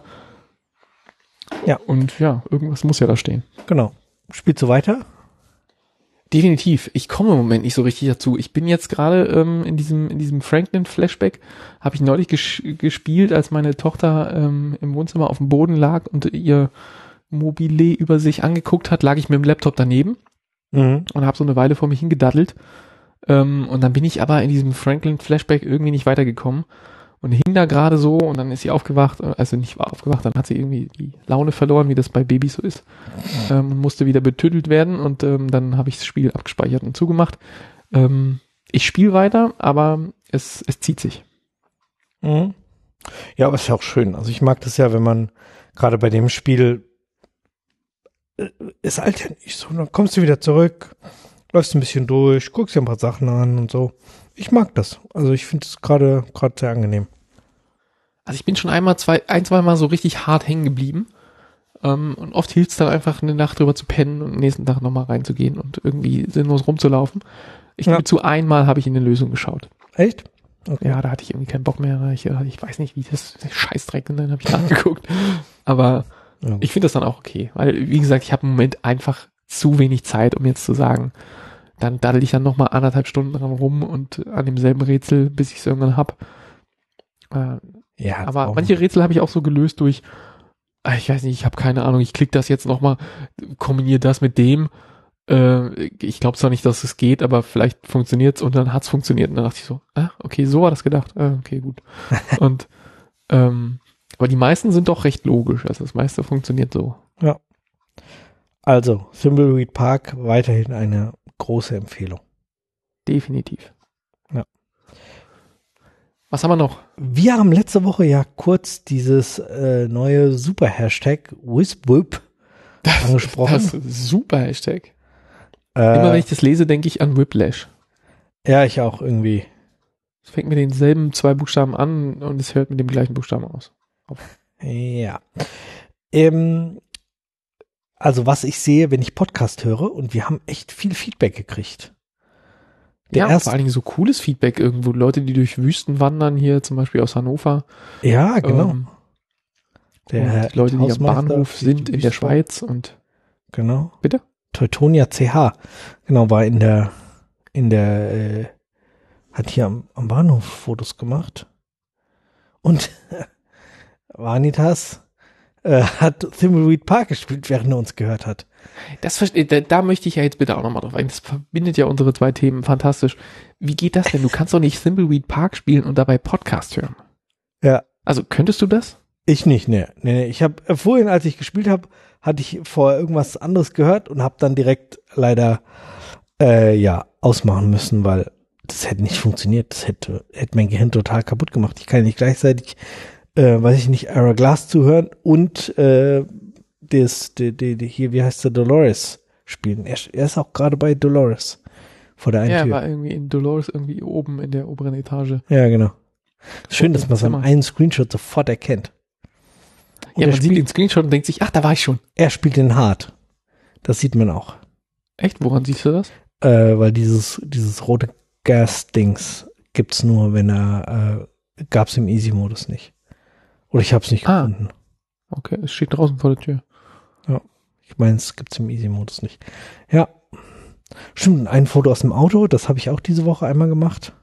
Ja. Und ja, irgendwas muss ja da stehen. Genau. Spielst du weiter? Definitiv. Ich komme im Moment nicht so richtig dazu. Ich bin jetzt gerade ähm, in diesem in diesem Franklin-Flashback, habe ich neulich ges- gespielt, als meine Tochter ähm, im Wohnzimmer auf dem Boden lag und ihr Mobile über sich angeguckt hat, lag ich mit dem Laptop daneben Mhm. und habe so eine Weile vor mich hingedaddelt. Ähm, und dann bin ich aber in diesem Franklin-Flashback irgendwie nicht weitergekommen und hing da gerade so, und dann ist sie aufgewacht, also nicht war aufgewacht, dann hat sie irgendwie die Laune verloren, wie das bei Babys so ist, ähm, und musste wieder betüttelt werden, und ähm, dann habe ich das Spiel abgespeichert und zugemacht. Ähm, ich spiele weiter, aber es, es zieht sich. Mhm. Ja, aber ist ja auch schön. Also ich mag das ja, wenn man gerade bei dem Spiel äh, ist halt ja nicht so, dann kommst du wieder zurück, läufst ein bisschen durch, guckst dir ein paar Sachen an und so. Ich mag das. Also ich finde es gerade gerade sehr angenehm. Also ich bin schon einmal, zwei, ein, zwei Mal so richtig hart hängen geblieben. Ähm, und oft hilft es dann einfach, eine Nacht drüber zu pennen und am nächsten Tag nochmal reinzugehen und irgendwie sinnlos rumzulaufen. Ich Ja. gebe zu, einmal habe ich in eine Lösung geschaut. Echt? Okay. Ja, da hatte ich irgendwie keinen Bock mehr. Ich, ich weiß nicht, wie das, das Scheißdreck, und dann habe ich nachgeguckt. Aber Ja. ich finde das dann auch okay. Weil, wie gesagt, ich habe im Moment einfach zu wenig Zeit, um jetzt zu sagen, dann daddel ich dann nochmal anderthalb Stunden dran rum und an demselben Rätsel, bis ich es irgendwann hab. Äh, Ja, aber auch- manche Rätsel habe ich auch so gelöst durch, ah, ich weiß nicht, ich habe keine Ahnung, ich klicke das jetzt nochmal, kombiniere das mit dem. Äh, ich glaube zwar nicht, dass es geht, aber vielleicht funktioniert's, und dann hat's funktioniert. Und dann dachte ich so, ah, okay, so war das gedacht. Ah, okay, gut. Und ähm, aber die meisten sind doch recht logisch. Also das meiste funktioniert so. Also, Thimbleweed Park, weiterhin eine große Empfehlung. Definitiv. Ja. Was haben wir noch? Wir haben letzte Woche ja kurz dieses äh, neue Super-Hashtag WizWip angesprochen. Das ist ein super Hashtag. äh, Immer wenn ich das lese, denke ich an Whiplash. Ja, ich auch irgendwie. Es fängt mit denselben zwei Buchstaben an und es hört mit dem gleichen Buchstaben aus. Auf. Ja. Ähm, also was ich sehe, wenn ich Podcast höre, und wir haben echt viel Feedback gekriegt. Der Ja, erste, vor allen Dingen so cooles Feedback irgendwo. Leute, die durch Wüsten wandern, hier zum Beispiel aus Hannover. ja, genau. Ähm, der und Leute, die am Hausmeister Bahnhof durch die sind in der Wüste. Schweiz und Genau. bitte? Teutonia C H. Genau, war in der, in der, äh, hat hier am, am Bahnhof Fotos gemacht. Und Vanitas äh, hat Thimbleweed Park gespielt, während er uns gehört hat. Das verste- da, da möchte ich ja jetzt bitte auch nochmal drauf eingehen. Das verbindet ja unsere zwei Themen fantastisch. Wie geht das denn? Du kannst doch nicht Thimbleweed Park spielen und dabei Podcast hören. Ja. Also könntest du das? Ich nicht, ne. Nee, nee. Ich habe äh, vorhin, als ich gespielt habe, hatte ich vorher irgendwas anderes gehört und habe dann direkt leider äh, ja ausmachen müssen, weil das hätte nicht funktioniert. Das hätte hätte mein Gehirn total kaputt gemacht. Ich kann nicht gleichzeitig, äh, weiß ich nicht, Ara Glass zuhören und äh, das, die, die, die, hier, wie heißt der, Dolores spielen. Er, er ist auch gerade bei Dolores vor der einen Ja, er Tür. war irgendwie in Dolores irgendwie oben in der oberen Etage. Ja, genau. Schön, dass man es am Zimmer. einen Screenshot sofort erkennt. Und Ja, er, man sieht spielt, den Screenshot und denkt sich, ach, da war ich schon. er spielt den Hard. Das sieht man auch. Echt? Woran siehst du das? Äh, weil dieses, dieses rote Gas-Dings gibt's nur, wenn er, äh, gab's im Easy-Modus nicht. Oder ich hab's nicht Ah. gefunden. Okay, es steht draußen vor der Tür. Ich meine, es gibt's im Easy-Modus nicht. Ja. Stimmt, ein Foto aus dem Auto, das habe ich auch diese Woche einmal gemacht.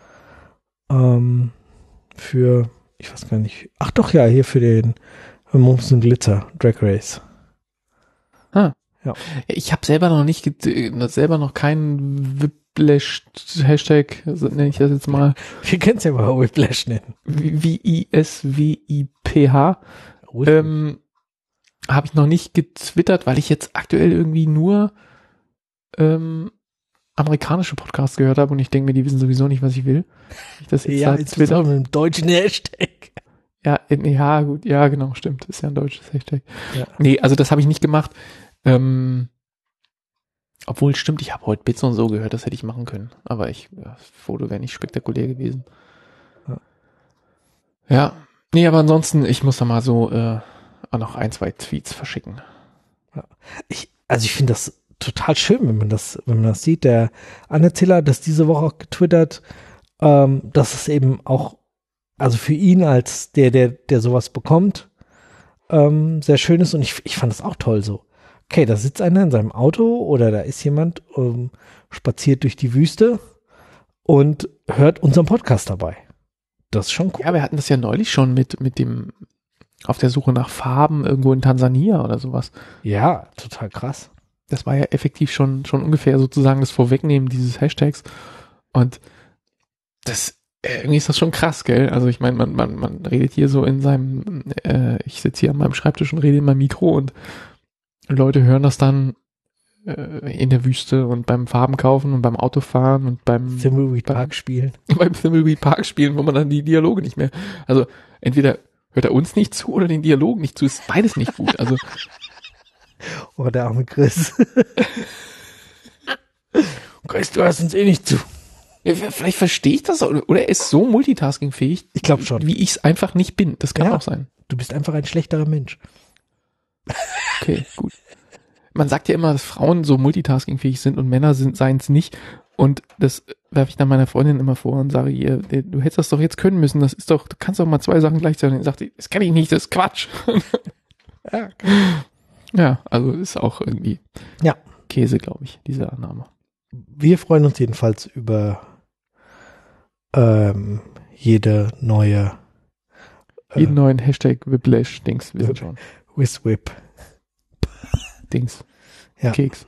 Ähm, für, ich weiß gar nicht, ach doch, ja, hier für den Mumps und Glitzer Drag Race. Ah. Ja. Ich habe selber noch nicht, get- selber noch keinen Whiplash-Hashtag, so nenne ich das jetzt mal, Wir können es ja mal Whiplash nennen. W I S W I P H, ähm, habe ich noch nicht getwittert, weil ich jetzt aktuell irgendwie nur ähm, amerikanische Podcasts gehört habe und ich denke mir, die wissen sowieso nicht, was ich will. Ich das jetzt ja, halt jetzt Twitter mit einem deutschen Hashtag. Ja, in- ja, gut, ja, genau, stimmt. Ist ja ein deutsches Hashtag. Ja. Nee, also das habe ich nicht gemacht. Ähm, obwohl, stimmt, ich habe heute Bits und so gehört, das hätte ich machen können. Aber ich, ja, das Foto wäre nicht spektakulär gewesen. Ja. Ja, nee, aber ansonsten, ich muss da mal so äh, auch noch ein, zwei Tweets verschicken. Ich, also ich finde das total schön, wenn man das, wenn man das sieht. Der Anerzähler hat das diese Woche auch getwittert, ähm, dass es eben auch, also für ihn als der, der, der sowas bekommt, ähm, sehr schön ist und ich, ich fand das auch toll so. Okay, da sitzt einer in seinem Auto oder da ist jemand, ähm, spaziert durch die Wüste und hört unseren Podcast dabei. Das ist schon cool. Ja, wir hatten das ja neulich schon mit, mit dem auf der Suche nach Farben irgendwo in Tansania oder sowas. Ja, total krass. Das war ja effektiv schon, schon ungefähr sozusagen das Vorwegnehmen dieses Hashtags. Und das, äh, irgendwie ist das schon krass, gell? Also ich meine, man, man, man redet hier so in seinem, äh, ich sitze hier an meinem Schreibtisch und rede in meinem Mikro und Leute hören das dann äh, in der Wüste und beim Farbenkaufen und beim Autofahren und beim, Thimbleweed beim- Park spielen. beim Thimbleweed Park spielen, wo man dann die Dialoge nicht mehr, also entweder hört er uns nicht zu oder den Dialogen nicht zu, ist beides nicht gut. Also Oh, der arme Chris. Chris, du hörst uns eh nicht zu. ja, vielleicht verstehe ich das oder, oder er ist so multitaskingfähig, Ich glaube schon. wie ich es einfach nicht bin. Das kann Ja. auch sein. Du bist einfach ein schlechterer Mensch. Okay, gut. Man sagt ja immer, dass Frauen so multitaskingfähig sind und Männer sind seien es nicht. Und das werfe ich dann meiner Freundin immer vor und sage ihr, du hättest das doch jetzt können müssen. Das ist doch, du kannst doch mal zwei Sachen gleichzeitig. Und sagt sie, das kann ich nicht, das ist Quatsch. Ja. Ja, also ist auch irgendwie Ja. Käse, glaube ich, diese Annahme. Wir freuen uns jedenfalls über ähm, jede neue äh, Jeden neuen Hashtag Whiplash, Dings, wissen schon. Whiz-Whip. Dings. Ja. Keks.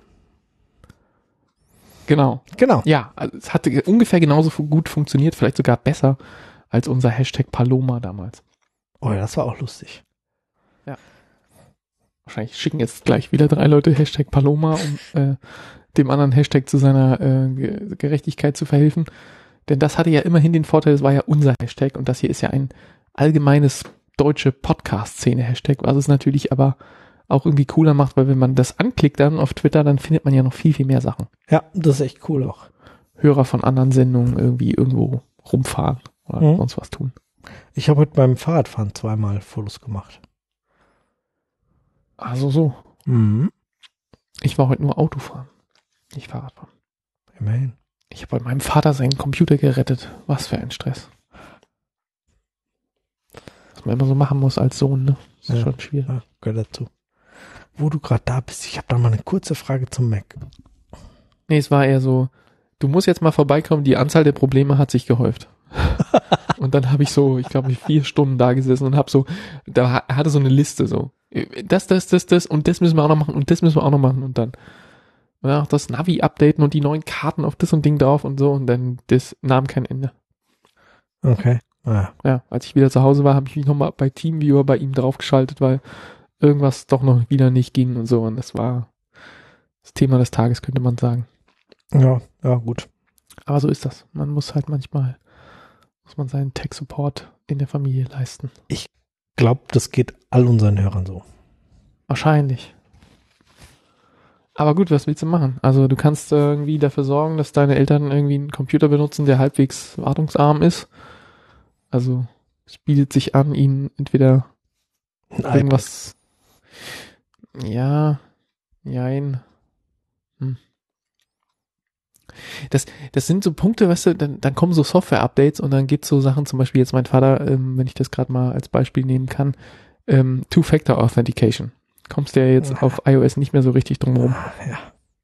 Genau. Genau. Ja, also es hatte ungefähr genauso fu- gut funktioniert, vielleicht sogar besser als unser Hashtag Paloma damals. Oh ja, das war auch lustig. Wahrscheinlich schicken jetzt gleich wieder drei Leute Hashtag Paloma, um äh, dem anderen Hashtag zu seiner äh, Ge- Gerechtigkeit zu verhelfen. Denn das hatte ja immerhin den Vorteil, es war ja unser Hashtag und das hier ist ja ein allgemeines deutsche Podcast-Szene-Hashtag, was es natürlich aber auch irgendwie cooler macht, weil wenn man das anklickt dann auf Twitter, dann findet man ja noch viel, viel mehr Sachen. Ja, das ist echt cool auch. Hörer von anderen Sendungen irgendwie irgendwo rumfahren oder Mhm. sonst was tun. Ich habe heute beim Fahrradfahren zweimal Fotos gemacht. Also so. Mhm. Ich war heute nur Autofahren, nicht Fahrradfahren. Immerhin. Ich habe bei meinem Vater seinen Computer gerettet. Was für ein Stress. Was man immer so machen muss als Sohn, ne? Das ist Ja. schon schwierig. Ja, gehört dazu. Wo du gerade da bist, ich habe da mal eine kurze Frage zum Mac. Nee, es war eher so, du musst jetzt mal vorbeikommen, die Anzahl der Probleme hat sich gehäuft. Und dann habe ich so, ich glaube, vier Stunden da gesessen und habe so, da ha- hatte so eine Liste so, das, das, das, das und das müssen wir auch noch machen und das müssen wir auch noch machen und dann ja, auch das Navi updaten und die neuen Karten auf das und Ding drauf und so und dann das nahm kein Ende. Okay. Ah, Ja, als ich wieder zu Hause war, habe ich mich nochmal bei TeamViewer bei ihm draufgeschaltet, weil irgendwas doch noch wieder nicht ging und so und das war das Thema des Tages, könnte man sagen. ja, ja, gut. Aber so ist das. Man muss halt manchmal, muss man seinen Tech-Support in der Familie leisten. Glaubt, das geht all unseren Hörern so. Wahrscheinlich. Aber gut, was willst du machen? Also du kannst äh, irgendwie dafür sorgen, dass deine Eltern irgendwie einen Computer benutzen, der halbwegs wartungsarm ist. Also es bietet sich an, ihnen entweder Ein irgendwas, ja, jein. Hm. Das, das sind so Punkte, weißt du, dann, dann kommen so Software-Updates und dann gibt's so Sachen, zum Beispiel jetzt mein Vater, ähm, wenn ich das gerade mal als Beispiel nehmen kann, ähm, Two-Factor-Authentication. Kommst du ja jetzt Ja. auf iOS nicht mehr so richtig drum rum. iPad. Ja.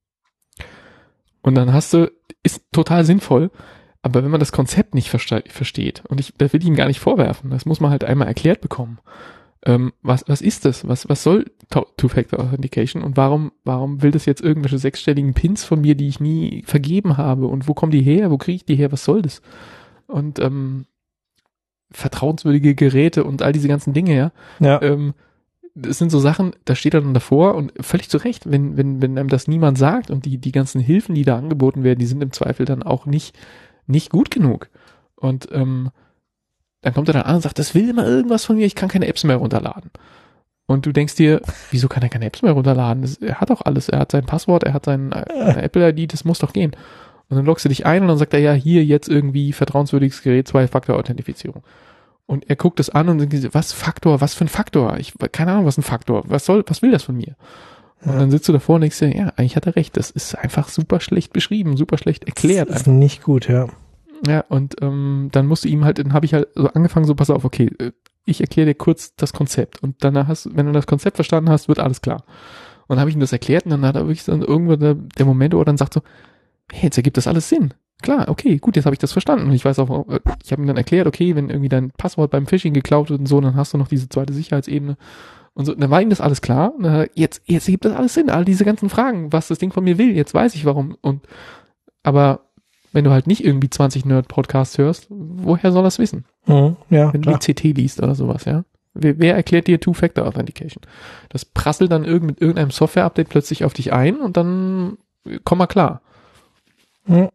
Und dann hast du, ist total sinnvoll, aber wenn man das Konzept nicht verste- versteht, und ich, das will ich ihm gar nicht vorwerfen, das muss man halt einmal erklärt bekommen. Ähm, was, was ist das? Was, was soll To- Two-Factor Authentication und warum, warum will das jetzt irgendwelche sechsstelligen Pins von mir, die ich nie vergeben habe und wo kommen die her? Wo kriege ich die her? Was soll das? Und, ähm, vertrauenswürdige Geräte und all diese ganzen Dinge, ja. Ja. Ähm, das sind so Sachen, da steht er dann davor und völlig zu Recht, wenn, wenn, wenn einem das niemand sagt und die, die ganzen Hilfen, die da angeboten werden, die sind im Zweifel dann auch nicht, nicht gut genug. Und ähm, dann kommt er dann an und sagt, das will immer irgendwas von mir, ich kann keine Apps mehr runterladen. Und du denkst dir, wieso kann er keine Apps mehr runterladen? Das, er hat doch alles, er hat sein Passwort, er hat sein, seine Apple I D, das muss doch gehen. Und dann loggst du dich ein und dann sagt er, ja, hier jetzt irgendwie vertrauenswürdiges Gerät, Zwei-Faktor-Authentifizierung. Und er guckt es an und sagt, was Faktor, was für ein Faktor? Ich, keine Ahnung, was ein Faktor, was soll, was will das von mir? Und Ja. dann sitzt du davor und denkst dir, ja, eigentlich hat er recht, das ist einfach super schlecht beschrieben, super schlecht erklärt. Das ist nicht gut, ja. Ja, und ähm, dann musst du ihm halt, dann habe ich halt so angefangen, so pass auf, okay, äh, ich erkläre dir kurz das Konzept und dann hast, wenn du das Konzept verstanden hast, wird alles klar. Und dann habe ich ihm das erklärt und dann hat er wirklich dann irgendwann der, der Moment, wo er dann sagt so, hey, jetzt ergibt das alles Sinn. Klar, okay, gut, jetzt habe ich das verstanden und ich weiß auch, äh, ich habe ihm dann erklärt, okay, wenn irgendwie dein Passwort beim Phishing geklaut wird und so, dann hast du noch diese zweite Sicherheitsebene und so, dann war ihm das alles klar und dann, jetzt, jetzt ergibt das alles Sinn, all diese ganzen Fragen, was das Ding von mir will, jetzt weiß ich warum und, aber wenn du halt nicht irgendwie zwanzig Nerd-Podcasts hörst, woher soll das wissen? Mhm, ja, Wenn du klar. die C T liest oder sowas, ja? Wer, wer erklärt dir Two-Factor Authentication? Das prasselt dann irgend, mit irgendeinem Software-Update plötzlich auf dich ein und dann äh, komm mal klar. Mhm.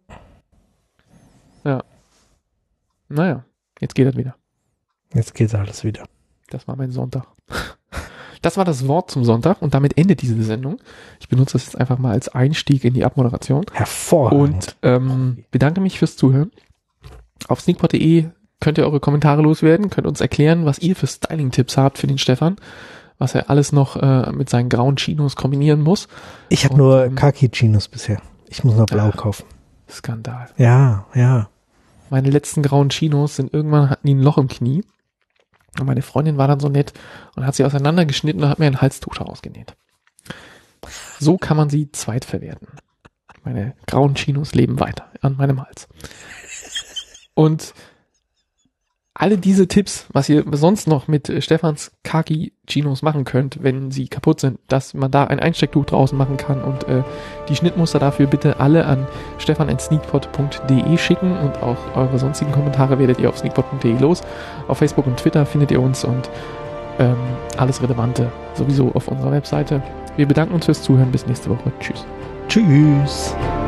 Naja, jetzt geht das wieder. Jetzt geht alles wieder. Das war mein Sonntag. Das war das Wort zum Sonntag und damit endet diese Sendung. Ich benutze das jetzt einfach mal als Einstieg in die Abmoderation. Hervorragend. Und ähm, bedanke mich fürs Zuhören. Auf sneakpot punkt de könnt ihr eure Kommentare loswerden, könnt uns erklären, was ihr für Styling-Tipps habt für den Stefan, was er alles noch äh, mit seinen grauen Chinos kombinieren muss. Ich habe Und, nur ähm, Kaki-Chinos bisher. Ich muss noch blau Ach. kaufen. Skandal. Ja, ja. Meine letzten grauen Chinos sind irgendwann, hatten die ein Loch im Knie. Und meine Freundin war dann so nett und hat sie auseinandergeschnitten und hat mir ein Halstuch ausgenäht. So kann man sie zweitverwerten. Meine grauen Chinos leben weiter an meinem Hals. Und alle diese Tipps, was ihr sonst noch mit Stefans Kaki-Chinos machen könnt, wenn sie kaputt sind, dass man da ein Einstecktuch draußen machen kann und äh, die Schnittmuster dafür bitte alle an stefan at sneakpot punkt de schicken und auch eure sonstigen Kommentare werdet ihr auf sneakpot punkt de los. Auf Facebook und Twitter findet ihr uns und ähm, alles Relevante sowieso auf unserer Webseite. Wir bedanken uns fürs Zuhören. Bis nächste Woche. Tschüss. Tschüss.